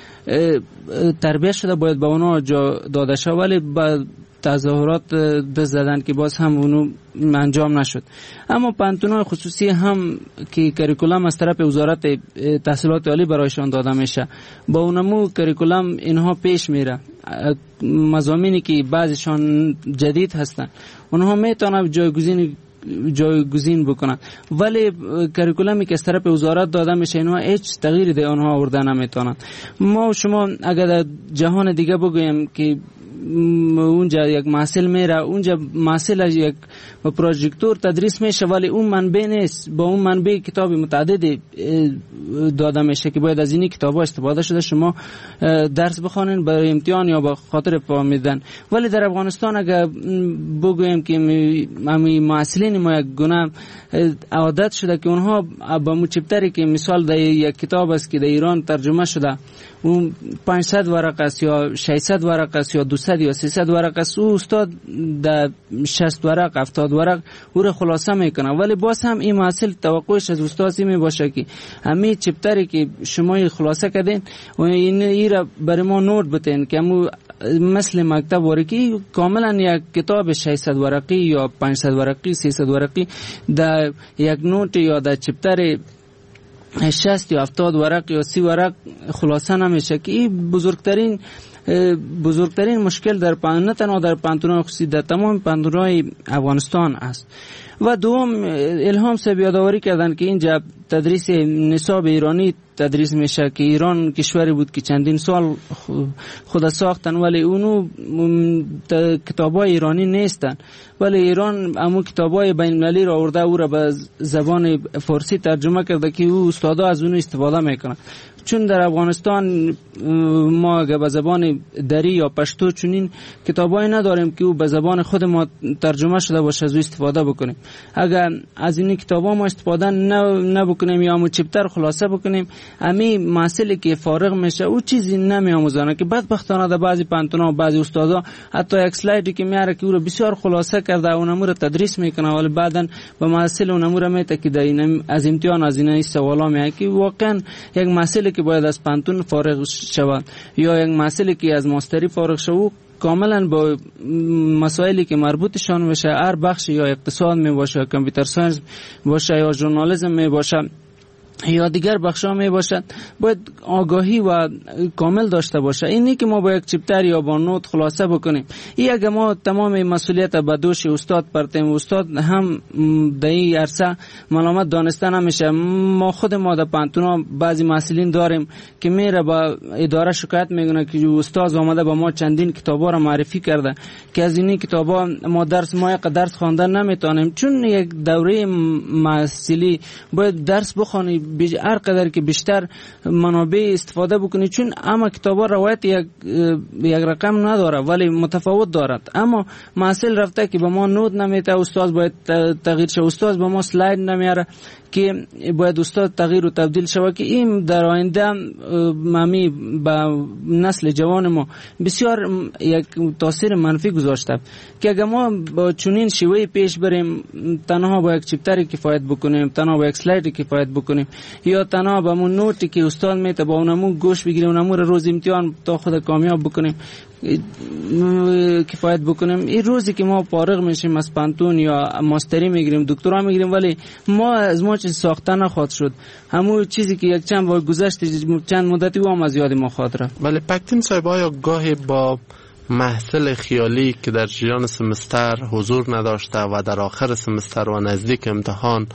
تربیت شده باید به اونا جا داده شود. ولی با تظاهرات دست زدن که باز هم اونو انجام نشد. اما پانتونای خصوصی هم که کریکولم از طرف وزارت تحصیلات عالی برایشان داده میشه با اونمو کریکولم اینها پیش میره. مضامینی که بعضیشان جدید هستن اونها میتونن جایگزین جایگزین بکنن ولی کریکولمی که از طرف وزارت داده میشه اینها هیچ تغییری ده آنها آورده نمیتونن. ما شما اگر در جهان دیگه بگویم که اونجا یک محصل میره اونجا محصل یک پروژکتور تدریس میشه ولی اون منبع نیست. با اون منبع کتاب متعدد داده میشه که باید از این کتابا استفاده شده شما درس بخونین برای امتحان یا با خاطر فهمیدن. ولی در افغانستان اگر بگویم که می محصلین ما یک گونه عادت شده که اونها با مچپتری که مثال در یک کتاب است که در ایران ترجمه شده اون پانصد ورق است یا ششصد ورق است یا دویست یا سیصد ورق است او استاد در شصت ورق هفتاد ورق او را خلاصه میکنه. ولی باز هم این محصل توقعش از استاد می باشه که همین چپتری که شما خلاصه کردین و این ای را برای ما نوت بتین که همون مثل مکتب ورقی کاملا یک کتاب ششصد ورقی یا پانصد ورقی سیصد ورقی در یک نوت یا در چپتر شصت یا هفتاد ورق یا سی ورق خلاصه نمیشه که این بزرگترین بزرگترین مشکل در نه تنها در پانتونای خصوصی در تمام پانتونای افغانستان است. و دوم الهام صاحب یادآوری کردن که اینجا تدریس نصاب ایرانی تدریس میشه که ایران کشوری بود که چندین سال خود ساختن ولی اونو کتابای ایرانی نیستن ولی ایران همون کتابای بین المللی را آورده او را به زبان فارسی ترجمه کرده که او استادا از اونو استفاده میکنن. چون در افغانستان ما اگه به زبان دری یا پشتو چنین کتابایی نداریم که او به زبان خود ما ترجمه شده باشه از او استفاده بکنیم. اگر از این کتابا ما استفاده نبکنیم یا همون چپتر خلاصه بکنیم امی محصلی که فارغ میشه او چیزی نمیآموزانه که بدبختانه در بعضی پانتونا و بعضی استادا حتی یک سلایدی که میاره که او رو بسیار خلاصه کرده اون امور تدریس میکنه ولی بعدن به محصل اون امور میته که این از امتحان از این سوالا میاد که واقعا یک محصلی که باید از پانتون فارغ شود یا یک محصلی که از ماستری فارغ شود کاملا با مسائلی که مربوطشان میشه هر بخش یا اقتصاد می باشه کامپیوتر ساینس باشه یا ژورنالیسم می باشه یا دیگر بخشا می باشد باید آگاهی و کامل داشته باشه. اینی که ما با یک چپتر یا با نوت خلاصه بکنیم این اگه ما تمام مسئولیت به دوش استاد پرتیم استاد هم در این عرصه ملامت دانسته نمیشه. ما خود ما در پانتونا بعضی مسئولین داریم که میره با اداره شکایت میکنه که استاد آمده با ما چندین کتابا را معرفی کرده که از این کتابا ما درس ما یک درس خواندن نمیتونیم چون یک دوره محصولی باید درس بخونی هر قدر که بیشتر منابع استفاده بکنی، چون اما کتابا روایت یک یک رقم نداره ولی متفاوت دارد. اما محصل رفته که به ما نوت نمیده، استاد باید تغییر شه، استاد به ما سلاید نمیاره که باید استاد تغییر و تبدیل شود، که این در آینده ممی به نسل جوان ما بسیار یک تاثیر منفی گذاشته که اگر ما با چنین شیوه پیش بریم، تنها با یک چپتری کفایت بکنیم، تنها با یک سلاید کفایت بکنیم، یا تنها با اون نوتی که استاد میته با اونمون گوش بگیریم، اونمون روز امتحان تا خود کامیاب بکنیم کفایت بکنیم، این روزی که ما فارغ میشیم از پانتون یا ماستری میگیریم، دکترا میگیریم، ولی ما از ما چیز ساخته نخواهد شد. همون چیزی که یک چند بار گذشت چند مدتی و هم از یاد ما خاطر رفت. ولی پکتین صاحب آیا گاهی با محصل خیالی که در جریان سمستر حضور نداشته و در آخر سمستر و نزدیک امتحان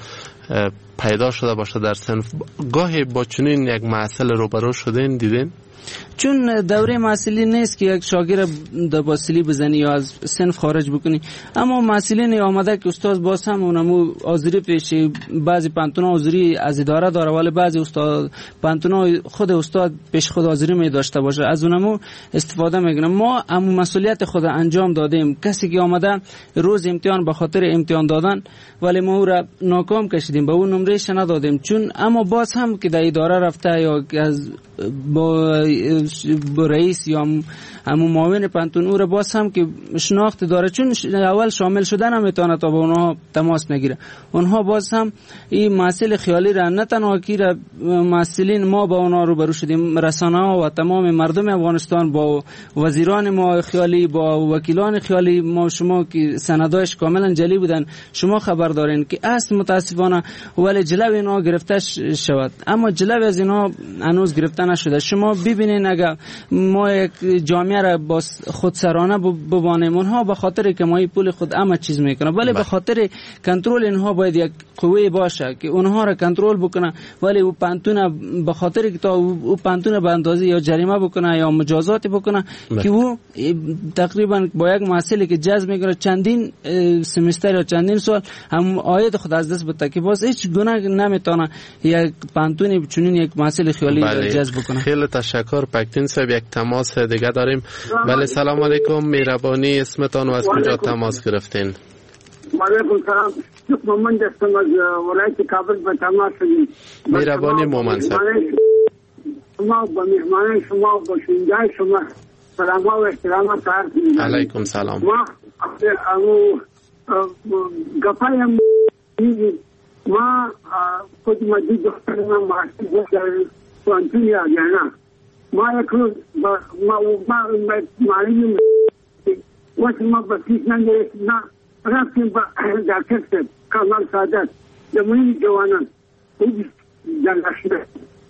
پیدا شده باشه در صنف، گاهی با چنین یک محصل روبرو شدین دیدین؟ چون دوره محصلی نیست که یک شاگرد دباسلی بزنی یا از صنف خارج بکنی، اما محصلین آمده که استاد باز هم اونمو حاضری پیشی، بعضی پانتونا حاضری از اداره داره ولی بعضی استاد پانتونا خود استاد پیش خود حاضری می داشته باشه، از اونمو استفاده میکنه. ما همون مسئولیت خود انجام دادیم. کسی که آمده روز امتحان به خاطر امتحان دادن ولی ما او را ناکام کشیدیم، به اون نمرهش ندادیم، چون اما باز هم که در اداره رفته یا از با رئیس یا همون معاون پانتون او را باز هم که شناخت داره، چون اول شامل شدن هم میتونه تا با اونها تماس نگیره. اونها باز هم این محصل خیالی را نه تنها کی را محصلین ما با اونها روبرو شدیم، رسانه ها و تمام مردم افغانستان با وزیران ما خیالی، با وکیلان خیالی ما، شما که سندایش کاملا جلی بودن شما خبر دارین که اصل متاسفانه ولی جلو اینا گرفته شود، اما جلو از اینا هنوز گرفته نشده. شما ببینین اگر ما یک جامعه را با خودسرانه ببانیم، اونها به خاطر کمایی پول خود همه چیز میکنه، ولی به خاطر کنترل اینها باید یک قوه باشه که اونها را کنترل بکنه، ولی او پانتون به خاطر که تا او پانتون به اندازه یا جریمه بکنه یا مجازات بکنه که او تقریبا با یک محصلی که جذب میکنه چندین سمستر یا چندین سال هم عاید خود از دست بده، که باز هیچ گناه نمیتونه یک پانتون چنین یک محصل خیالی جذب بکنه. خیلی تشکر پکتین صاحب. یک تماس دیگه داریم. بله سلام علیکم، مهربانی اسمتان و از کجا تماس گرفتین؟ علیکم سلام، مومن هستم از ولایت کابل به تماس شدیم. مهربانی مومن صاحب. شما با مهمان شما با شنجای شما سلام و احترامات عرض می‌کنم. علیکم سلام. ما امو گپایم ما خود مدید دختر ما محصول در پانتونی آگیانا ما یک روز با ما معلومی وقتی ما بسیط نگرست نا رفتیم با دکتر سب کامل سعادت دمونی جوانان خوب جلشده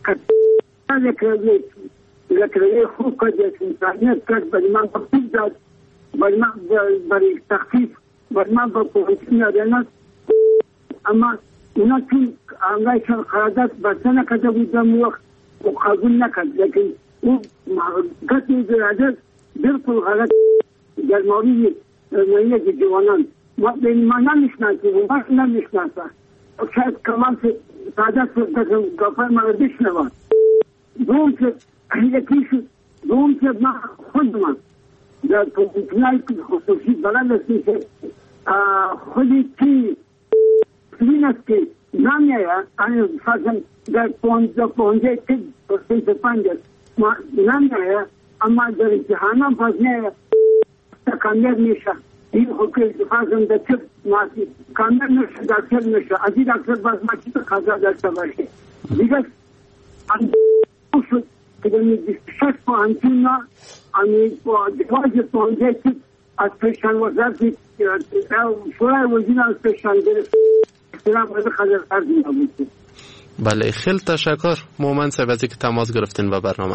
لکرهی خوب کردید انسانیت کرد بری من با خوب داد بری من بری تخفیف بری من با پانتونی آگیانا، اما اونا چون انگایشان قرارداد بسته نکرده بودم وقت و قبول نکرد، لیکن او قطعی براده بلکل غلط در مورد ملیت جوانان ما بین ما نمیشناسیم و ما نمیشناسه شاید کمال سعادت فرصتم گفای مرا بشنوان. دوم که یکیش دوم که ما خود من در پوزیشنای خصوصی بلند هستیم که خودی کی این است که نمیه آن فرضاً در پونزده پونزده که پرسنت پنج ما نمیه، اما در امتحانم باز نه کامیاب میشه. این خوبه فرضاً در چه ماسی کامیاب نشه در چه نشه از این دکتر باز ما چی تو خدا داشته باشه دیگه آن شد که در شش پانتونا آنی با دیواج پونزده که از پیشان وزارتی شورای وزیر از پیشان گرفت. بله خیلی تشکر مومن صاحب از اینکه تماس گرفتین با برنامه.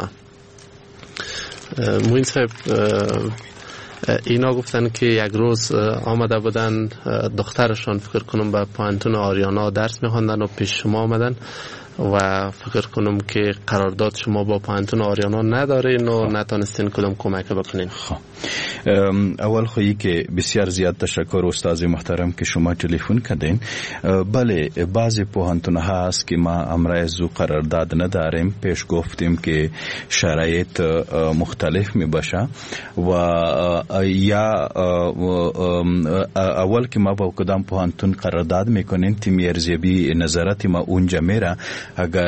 موین صاحب اینا گفتن که یک روز آمده بودن دخترشان فکر کنم به پانتون آریانا درس میخواندن و پیش شما آمدن و فکر کنم که قرارداد شما با پوهنتون آریانا ندارین و نتانستین کدام کمک بکنین. اول خویی که بسیار زیاد تشکر استاد محترم که شما تلفن کردین. بله بعضی پوهنتون ها هست که ما امروز قرارداد نداریم، پیش گفتیم که شرایط مختلف می باشه و یا اول که ما با کدام پوهنتون قرارداد میکنیم تیم ارزیابی نظرات ما اونجا میره. اگر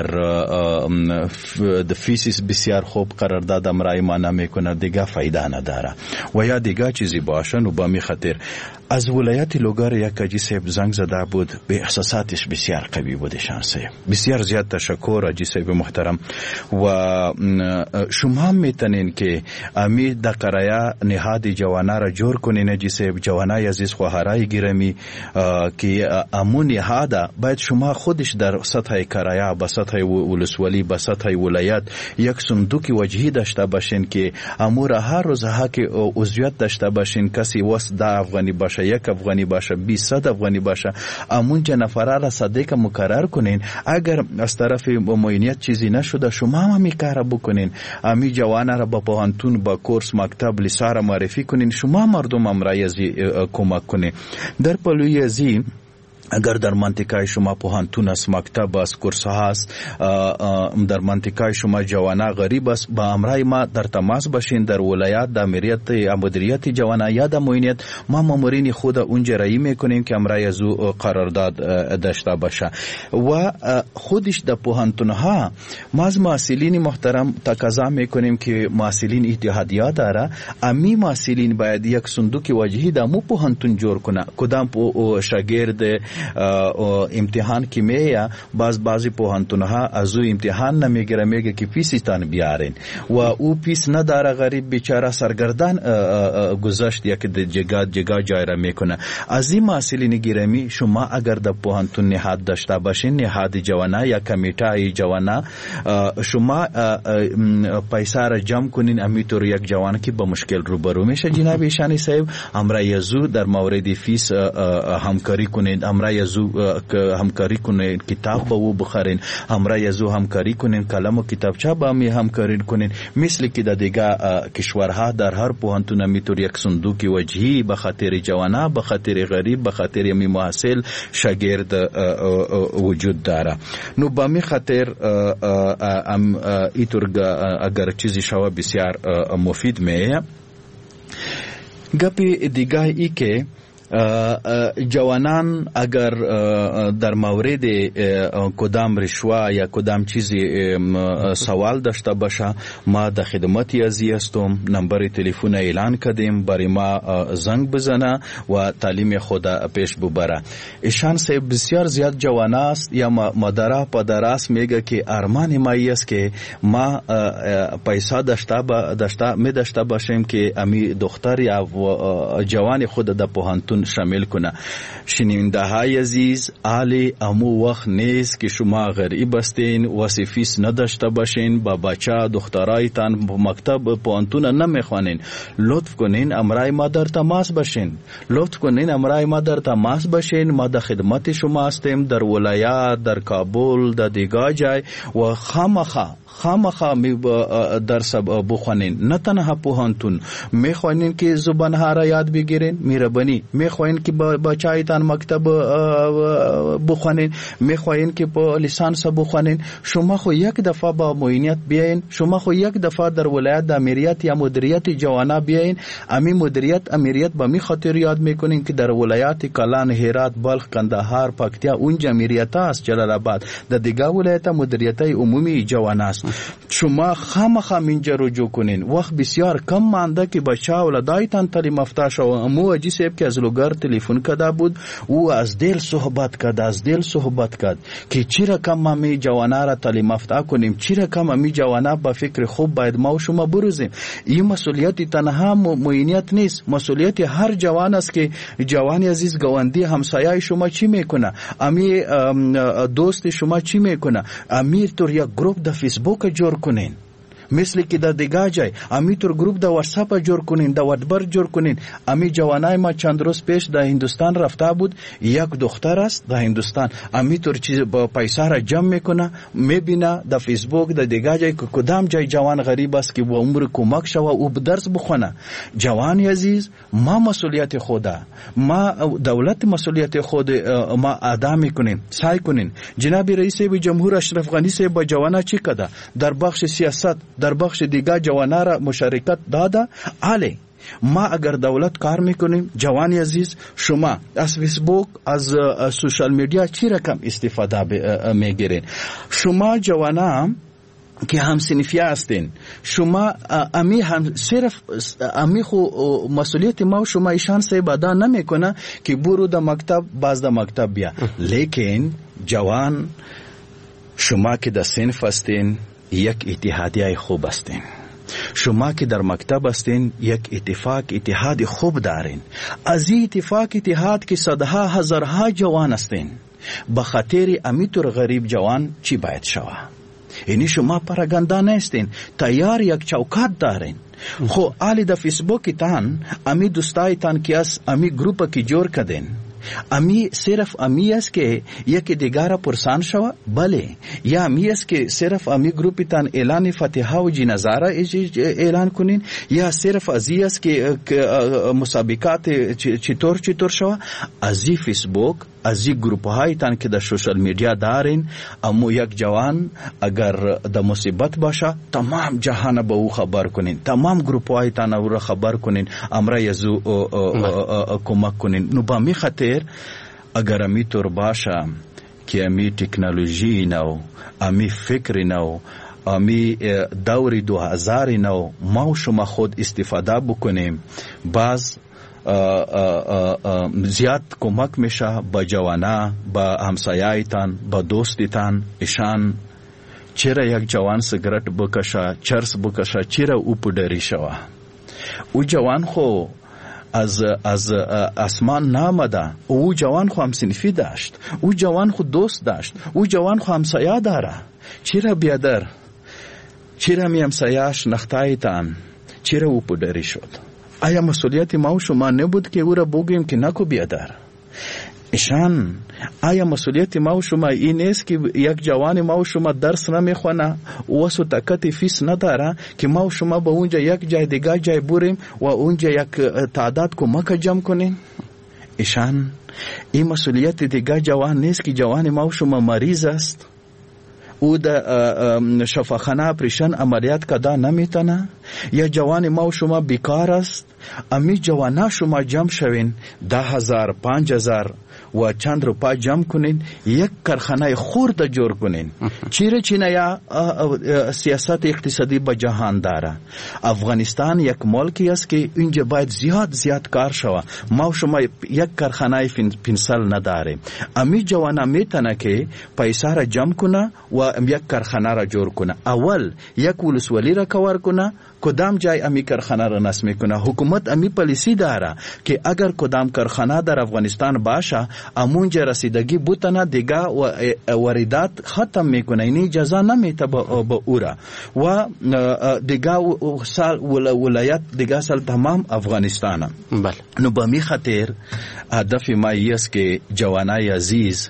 د فیسیس بسیار خوب قرارداد امرای ما نمیکنه دیگه فایده نداره و یا دیگه چیزی باشه و با می خاطر از ولایت لوگر یک اجی صاحب زنگ زده بود، به احساساتش بسیار قوی بود. شانسه بسیار زیاد تشکر اجی صاحب محترم و شما هم میتونین که امی د قرایا نهاد جوانا را جور کنین. اجی صاحب جوانای عزیز خواهرای گرامی که امون نهاد باید شما خودش در سطح قرایا با سطح ولسوالی با سطح ولایت یک صندوق وجهی داشته باشین که امور هر روز ها که عضویت داشته باشین، کسی واسه ده افغانی باشه، یک افغانی باشه، بیست افغانی باشه، امونجا نفره را صدیق مقرر کنین. اگر از طرف معینیت چیزی نشده شما هم همی کار بکنین، امی جوانه را با پوهنتون با کورس مکتب لیسا معرفی کنین، شما مردم امرای ازی کمک کنین. در پلوی ازی اگر در منطقه شما پوهنتون است، مکتب است، کورس هست، در منطقه شما جوانا غریب است، با امرای ما در تماس باشین. در ولایت در مدیریت مدیریت جوانا یا در معینیت ما مامورین خود اونجا رایی میکنیم که امرای از او قرارداد داشته باشه. و خودش در پوهنتون ها ما از محصلین محترم تقاضا میکنیم که محصلین اتحادیه داره، امی محصلین باید یک صندوق وجهی در مو پوهنتون جور کنه. کدام شاگرد امتحان که میه باز بعضی پوهنتون ها از او امتحان نمیگیره، میگه که پیسی تان بیارین و او پیس نداره، غریب بیچاره سرگردان گذشت یک جگا جگا جایره میکنه. از این محصلین گرامی شما اگر در پوهنتون نهاد داشته باشین، نهاد جوانا یا کمیته جوانا، شما پیسه را جمع کنین، امیطور یک جوان که با مشکل روبرو میشه جناب ایشانی صاحب امرا یزو در مورد فیس همکاری کنین، امرا یزو همکاری کنین، کتاب با او بخرین، امرا یزو همکاری کنین، کلم و کتابچه با می همکاری کنین. مثل که در دیگه کشورها در هر پوهنتون امیطور یک صندوق وجهی به خاطر جوانا، به خاطر غریب، به خاطر می محصل شاگرد وجود داره. نو با می خاطر ام ایطور اگر چیزی شوا بسیار مفید میه. گپی دیگه ای که جوانان اگر در مورد کدام رشوه یا کدام چیزی سوال داشته باشه، ما در خدمتی ازی هستم. نمبر تلفن اعلان کردیم، برای ما زنگ بزنه و تعلیم خود پیش ببره. ایشان صاحب بسیار زیاد جوان است یا مادر پدر است، میگه که ارمان ما است که ما پیسه داشته با داشته می داشته باشیم که امی دختر یا جوان خود در پوهنتون شامل کنه. شنونده های عزیز، عالی امو وقت نیست که شما غریب هستین و فیس نداشته باشین، با بچه دخترایتان مکتب پوهنتون نمیخوانین. لطف کنین امرای ما در تماس باشین، لطف کنین امرای ما در تماس باشین. ما در خدمت شما هستیم در ولایت، در کابل، در دیگه جای و خامخا خامخا می درس بخوانین. نه تنها پوهنتون میخوانین که زبان ها را یاد بگیرین، میربانی میخوانین که با بچایتان مکتب بخوانین، میخوانین که با لیسانس بخوانین. شما خو یک دفعه با معینیت بیاین، شما خو یک دفعه در ولایت د امریت یا مدیریت جوانا بیاین. امی مدیریت امریت با می خاطر یاد میکنین که در ولایت کلان، هرات، بلخ، قندهار، پکتیا اونجا امریت است، جلال آباد در دیگه ولایت مدیریت عمومی جوانا است. شما خامخا منجا رجوع کنین. وقت بسیار کم مانده که بچه اولادایتان تعلیم یافته شو. امو اجی صاحب که از لوگر تلفن کرده بود، او از دل صحبت کرد، از دل صحبت کرد که چرا کم ما می جوانا را تعلیم یافته کنیم، چرا کم می جوانا با فکر خوب باید ما و شما بروزیم. این مسئولیت تنها معینیت نیست، مسئولیت هر جوان است که جوان عزیز گاوندی همسایه شما چی میکنه، امی دوست شما چی میکنه، امیر تو یک گروپ در فیسبوک جور کنین. مثل که در دیگه جای امی تر گروپ در واتساپ جور کنین، در واتبر جور کنین. امی جوانای ما چند روز پیش در هندوستان رفته بود، یک دختر است در هندوستان، امی تر چیز با پیسه را جمع میکنه، میبینه در فیسبوک در دیگه جای که کدام جای جوان غریب است که با عمر کمک شوه او درس بخونه. جوان عزیز، ما مسئولیت خوده، ما دولت مسئولیت خود ما ادا میکنیم. سعی کنین. جناب رئیس جمهور اشرف غنی صاحب با جوانا چی کده؟ در بخش سیاست، در بخش دیگه جوانا را مشارکت داده. علی ما اگر دولت کار میکنیم، جوان عزیز شما از فیسبوک، از سوشال میڈیا چی رقم استفاده میگیرین؟ شما جوانا که هم سنفیه هستین، شما امی هم صرف امی خو مسئولیت ما و شما ایشان سے ادا نمیکنه که برو در مکتب، باز در مکتب بیا. لیکن جوان شما که در صنف هستین یک اتحادیه خوب هستین، شما که در مکتب هستین یک اتفاق اتحاد خوب دارین. از این اتفاق اتحاد که صدها هزارها جوان هستین، بخاطر امیتور غریب جوان چی باید شوه؟ یعنی شما پراگنده نیستین، تیار یک چوکات دارین. خو آلی دا فیسبوکی تان امی دوستای تان که از امی گروپا کی جور کدین، امی صرف امی است که یک دیگارا پرسان شوا؟ بله. یا امی است که صرف امی گروپی تان اعلان فتحه و جنازارا اعلان کنین؟ یا صرف ازی است که مسابقات چطور چطور شوا؟ ازی فیسبوک، ازی گروپ های تان که در سوشال میڈیا دارین، امو یک جوان اگر در مصیبت باشه تمام جهان با او خبر کنین، تمام گروپ های تان او را خبر کنین، امرا یزو کمک کنین. نو با می خطر اگر امی طور باشه که امی تکنولوژی نو، امی فکر نو، امی دوری دو هزار نو ما و شما خود استفاده بکنیم، باز زیاد کمک میشه با جوانا، با همسایایتان، با دوستیتان. ایشان چرا یک جوان سیگرت بکشه، چرس بکشه، چرا او پودری شوه؟ او جوان خو از از اسمان نامده، او جوان خو هم سنفی داشت، او جوان خو دوست داشت، او جوان خو همسایه داره. چرا بیادر؟ چرا می همسایه‌اش نختایتان؟ چرا او پودری شد؟ آیا مسئولیت ما و شما نبود که او را بگیم که نکو بیادر؟ ایشان آیا مسئولیت ما و شما این است که یک جوان ما و شما درس نمیخونه و سو طاقت فیس نداره که ما و شما به اونجا یک جای دیگه جای بریم و اونجا یک تعداد کمک جمع کنیم؟ ایشان این مسئولیت دیگه جوان نیست که جوان ما و شما مریض است، او در شفاخانه پریشن عملیات کدا نمیتونه؟ یا جوان ما و شما بیکار است، امی جوانا شما جمع شوین، ده هزار، پانچ هزار و چند روپای جمع کنین، یک کارخانه خورد جور کنین. چیره چینه یا سیاست اقتصادی با جهان داره. افغانستان یک ملکی است که اینجا باید زیاد زیاد کار شوه. ما و شما یک کارخانه پنسل نداره. امی جوانا میتونه که پیسه را جمع کنه و یک کارخانه را جور کنه. اول یک ولسوالی را کار کنه، کدام جای امی کارخانه را نصب میکنه. حکومت امی پالیسی داره که اگر کدام کارخانه در افغانستان باشه، امونجا رسیدگی بوتنه دیگه و واردات ختم میکنه، اینی اجازه نمیته با اورا و دیگه سال ولایت دیگه سال تمام افغانستان. بله. نو با می خاطر هدف ما است که جوانای عزیز،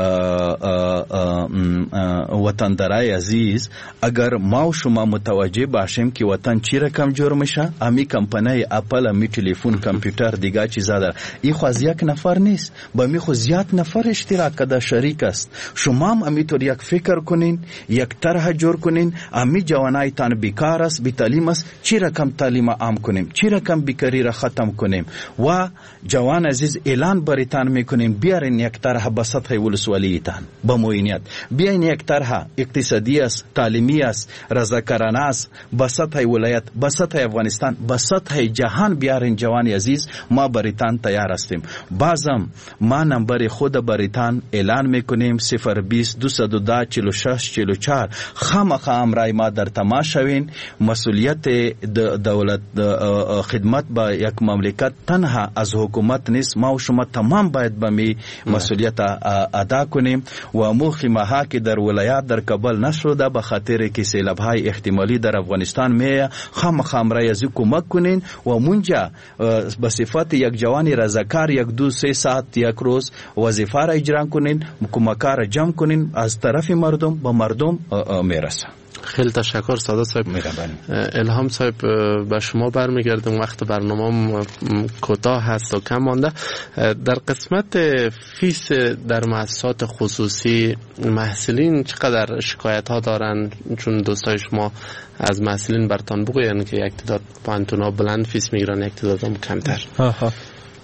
وطندارای عزیز، اگر ما و شما متوجه باشیم که وطن چی رقم جور میشه، امی کمپانی اپل، امی تلفن، کامپیوتر، دیگه چیزا داره، این خو از یک نفر نیست، با می خو زیاد نفر اشتراک کده شریک است. شما هم امی طور یک فکر کنین، یک طرح جور کنین. امی جوانای تان بیکار است، بی تعلیم است، چی رقم تعلیم عام کنیم، چی رقم بیکاری را ختم کنیم و جوان عزیز اعلان بریتان میکنیم بیارین یک طرح به سطح ولسوالیتان با معینیت، بیاین یک طرح اقتصادی است، تعلیمی است، رضاکارانه است، به سطح ولایت، به سطح افغانستان، به سطح جهان بیارین جوان عزیز. ما بریتان تیار هستیم. بازم ما نمبر خود بریتان اعلان میکنیم صفر بیست دو صد و ده چهل و شش چهل و چهار. خامخا امرای ما در تماس شوین. مسئولیت دولت خدمت با یک مملکت تنها از حکومت نیست، ما و شما تمام باید به می مسئولیت ادا کنیم و امو خیمه که در ولایت در کابل نشده به خاطر که سیلاب های احتمالی در افغانستان می خام خام را یزی کمک کنین و منجا به صفت یک جوان رضاکار یک دو سه ساعت یک روز وظیفه را اجرا کنین، کمک‌ها را جمع کنین، از طرف مردم به مردم میرسه. خیلی تشکر ساده صاحب. الهام صاحب به شما برمیگردم، وقت برنامه کوتاه هست و کم مانده. در قسمت فیس در مؤسسات خصوصی محصلین چقدر شکایت ها دارن؟ چون دوستای شما از محصلین برتان بگوین که یک تعداد پانتونا بلند فیس میگیرن، یک تعداد هم کمتر. آها.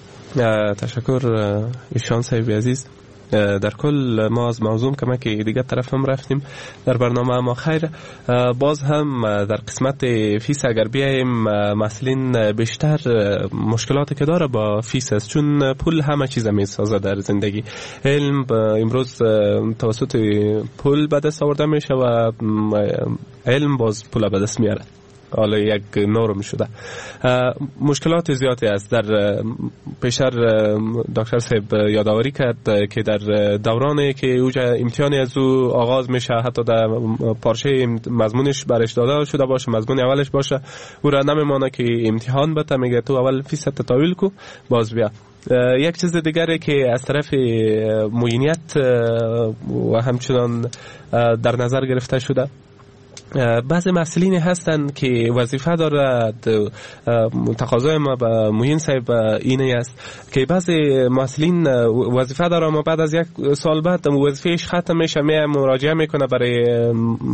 تشکر ایشان صاحب عزیز. در کل ما از موضوع کمک دیگه طرف هم رفتیم در برنامه ما خیر. باز هم در قسمت فیس اگر بیاییم مسئولین بیشتر مشکلاتی که داره با فیس است، چون پول همه چیز می سازه در زندگی. علم امروز توسط پول به دست آورده میشه و علم باز پول به دست میاره، حالا یک نورم شده. مشکلات زیادی است. در پیشتر دکتر صاحب یادآوری کرد که در دورانی که اوجا امتحانی از او آغاز میشه، حتی در پارچه مضمونش برش داده شده باشه، مضمون اولش باشه، او را نمیمانه که امتحان بده، میگه تو اول فیس تطاویل کو باز بیا. یک چیز دیگری که از طرف معینیت و همچنان در نظر گرفته شده، بعضی مسئولین هستند که وظیفه دارد. تقاضای ما به معین صاحب اینه است که بعضی مسئولین وظیفه داره اما بعد از یک سال بعد وظیفهش ختم میشه، می مراجعه میکنه برای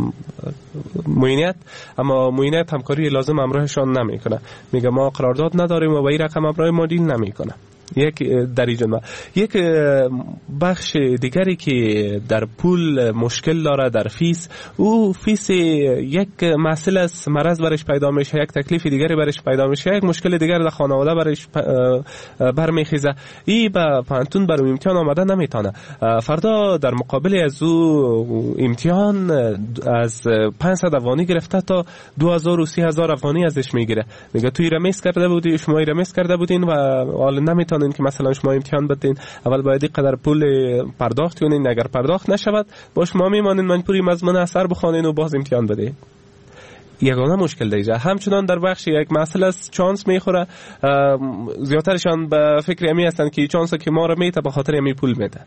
معینیت، اما معینیت همکاری لازم همراهشان نمیکنه، میگه ما قرارداد نداریم و به این رقم همراه ما دیل نمیکنه. یک در این جنبه. یک بخش دیگری که در پول مشکل داره در فیس، او فیس یک مسئله است، مرض برش پیدا میشه، یک تکلیف دیگری برش پیدا میشه، یک مشکل دیگر در خانواده برش برمیخیزه، ای به پانتون برای امتحان آمده نمیتونه، فردا در مقابل از او امتحان از پانصد افغانی گرفته تا دو هزار و سه هزار افغانی ازش میگیره، میگه توی رمیز کرده بودی، شما رمیز کرده بودین و حالا نمیتونه که مثلا شما امتحان بدین، اول باید اینقدر پول پرداخت کنین، اگر پرداخت نشود با شما میمانین مجبوری مضمون اثر بخوانین و باز امتحان بدین. یگانه مشکل دیگه همچنان در بخش یک مسئله است، چانس میخوره. زیادترشان به فکر امی هستند که چانس که ما رو میته به خاطر امی پول میده.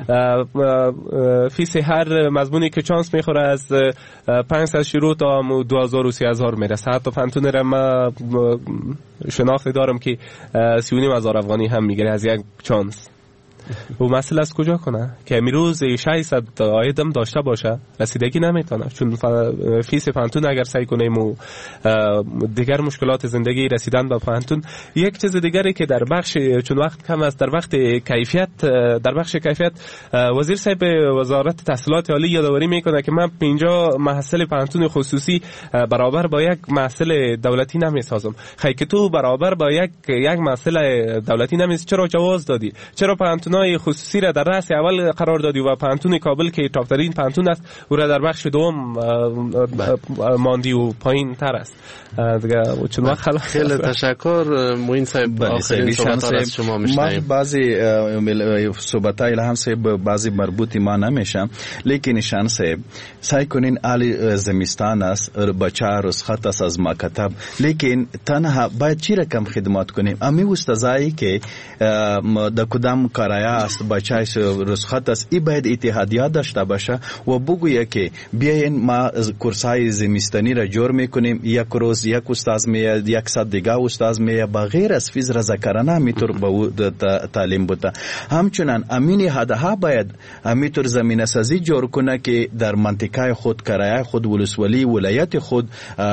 فیس هر مضمونی که چانس میخوره از پانصد شروع تا دو هزار و سه هزار میرسه. حتی پانتون را ما شناخت دارم که سی و نیم هزار افغانی هم میگیره از یک چانس. و مسئله از کجا کنه که امروز ششصد آیدم داشته باشه رسیدگی نمیتونه، چون فیس پانتون اگر سعی کنیم و دیگر مشکلات زندگی رسیدن به پانتون. یک چیز دیگری که در بخش، چون وقت کم است، در وقت کیفیت، در بخش کیفیت وزیر صاحب وزارت تحصیلات عالی یادآوری میکنه که من پنجاه محصل پانتون خصوصی برابر با یک محصل دولتی نمیسازم. خیلی که تو برابر با یک یک محصل دولتی نمیسازی، چرا جواز دادی؟ چرا پانتون خصوصی را در رأس اول قرار دادی و پانتون کابل که تاپترین پانتون است او را در بخش دوم ماندی و پایین تر است دیگه. چون خیلی تشکر معین صاحب. آخرین صحبت از شما میشنیم. بعضی صحبتای الهام صاحب بعضی مربوطی ما نمیشن، لیکن شان صاحب سعی کنین علی زمستان است، بچه رسخت است از مکتب، لیکن تنها باید چی رقم خدمات کنیم؟ امی استادایی که در کدام کرایه است بچه رسخت است، ای باید اتحادیه داشته باشه و بگویه که بیاین ما کورسای زمستانی را جور میکنیم، یک روز یک استاد میاد، یک ساعت دیگه استاد میاد، بغیر از فیز رضاکارانه میتور به تعلیم بوده. همچنان امینی هدها باید میتور زمینه سازی جور کنه که در منطقه خود، کرایه خود، ولسوالی ولایت خود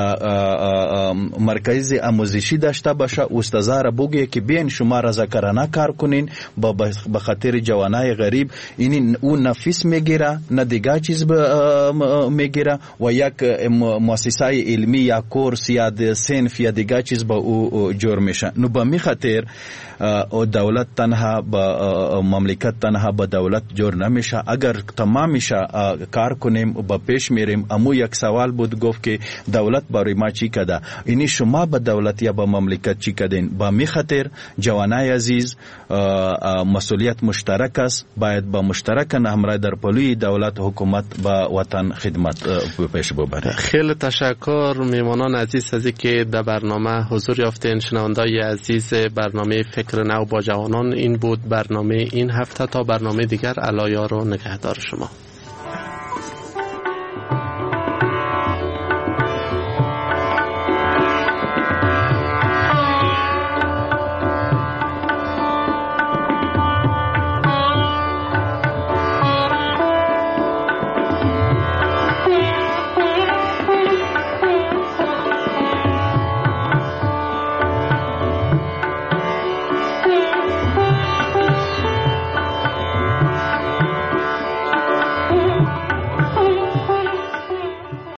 مرکز آموزشی داشته باشه. استادا را بگویه که بیاین شما رضاکارانه کار کنین، با به خاطر جوانای غریب این اون نفیس میگیره، نه دیگه چیز میگیره و یک مؤسسه علمی یا کورس یا صنف یا دیگه چیز با او جور میشه. نو به می خاطر دولت تنها با مملکت تنها با دولت جور نمیشه. اگر تمام میشه کار کنیم با پیش میریم. امو یک سوال بود گفت که دولت برای ما چی کده؟ اینی شما با دولت یا با مملکت چی کدین؟ با می خاطر جوانای عزیز مسئولیت مسئولیت مشترک است. باید با مشترکاً همراه در پلوی دولت حکومت با وطن خدمت پیش ببریم. خیلی تشکر میمانان عزیز از که در برنامه حضور یافتین. شنوندای عزیز برنامه فکر نو با جوانان، این بود برنامه این هفته. تا برنامه دیگر، الله یار و نگهدار شما.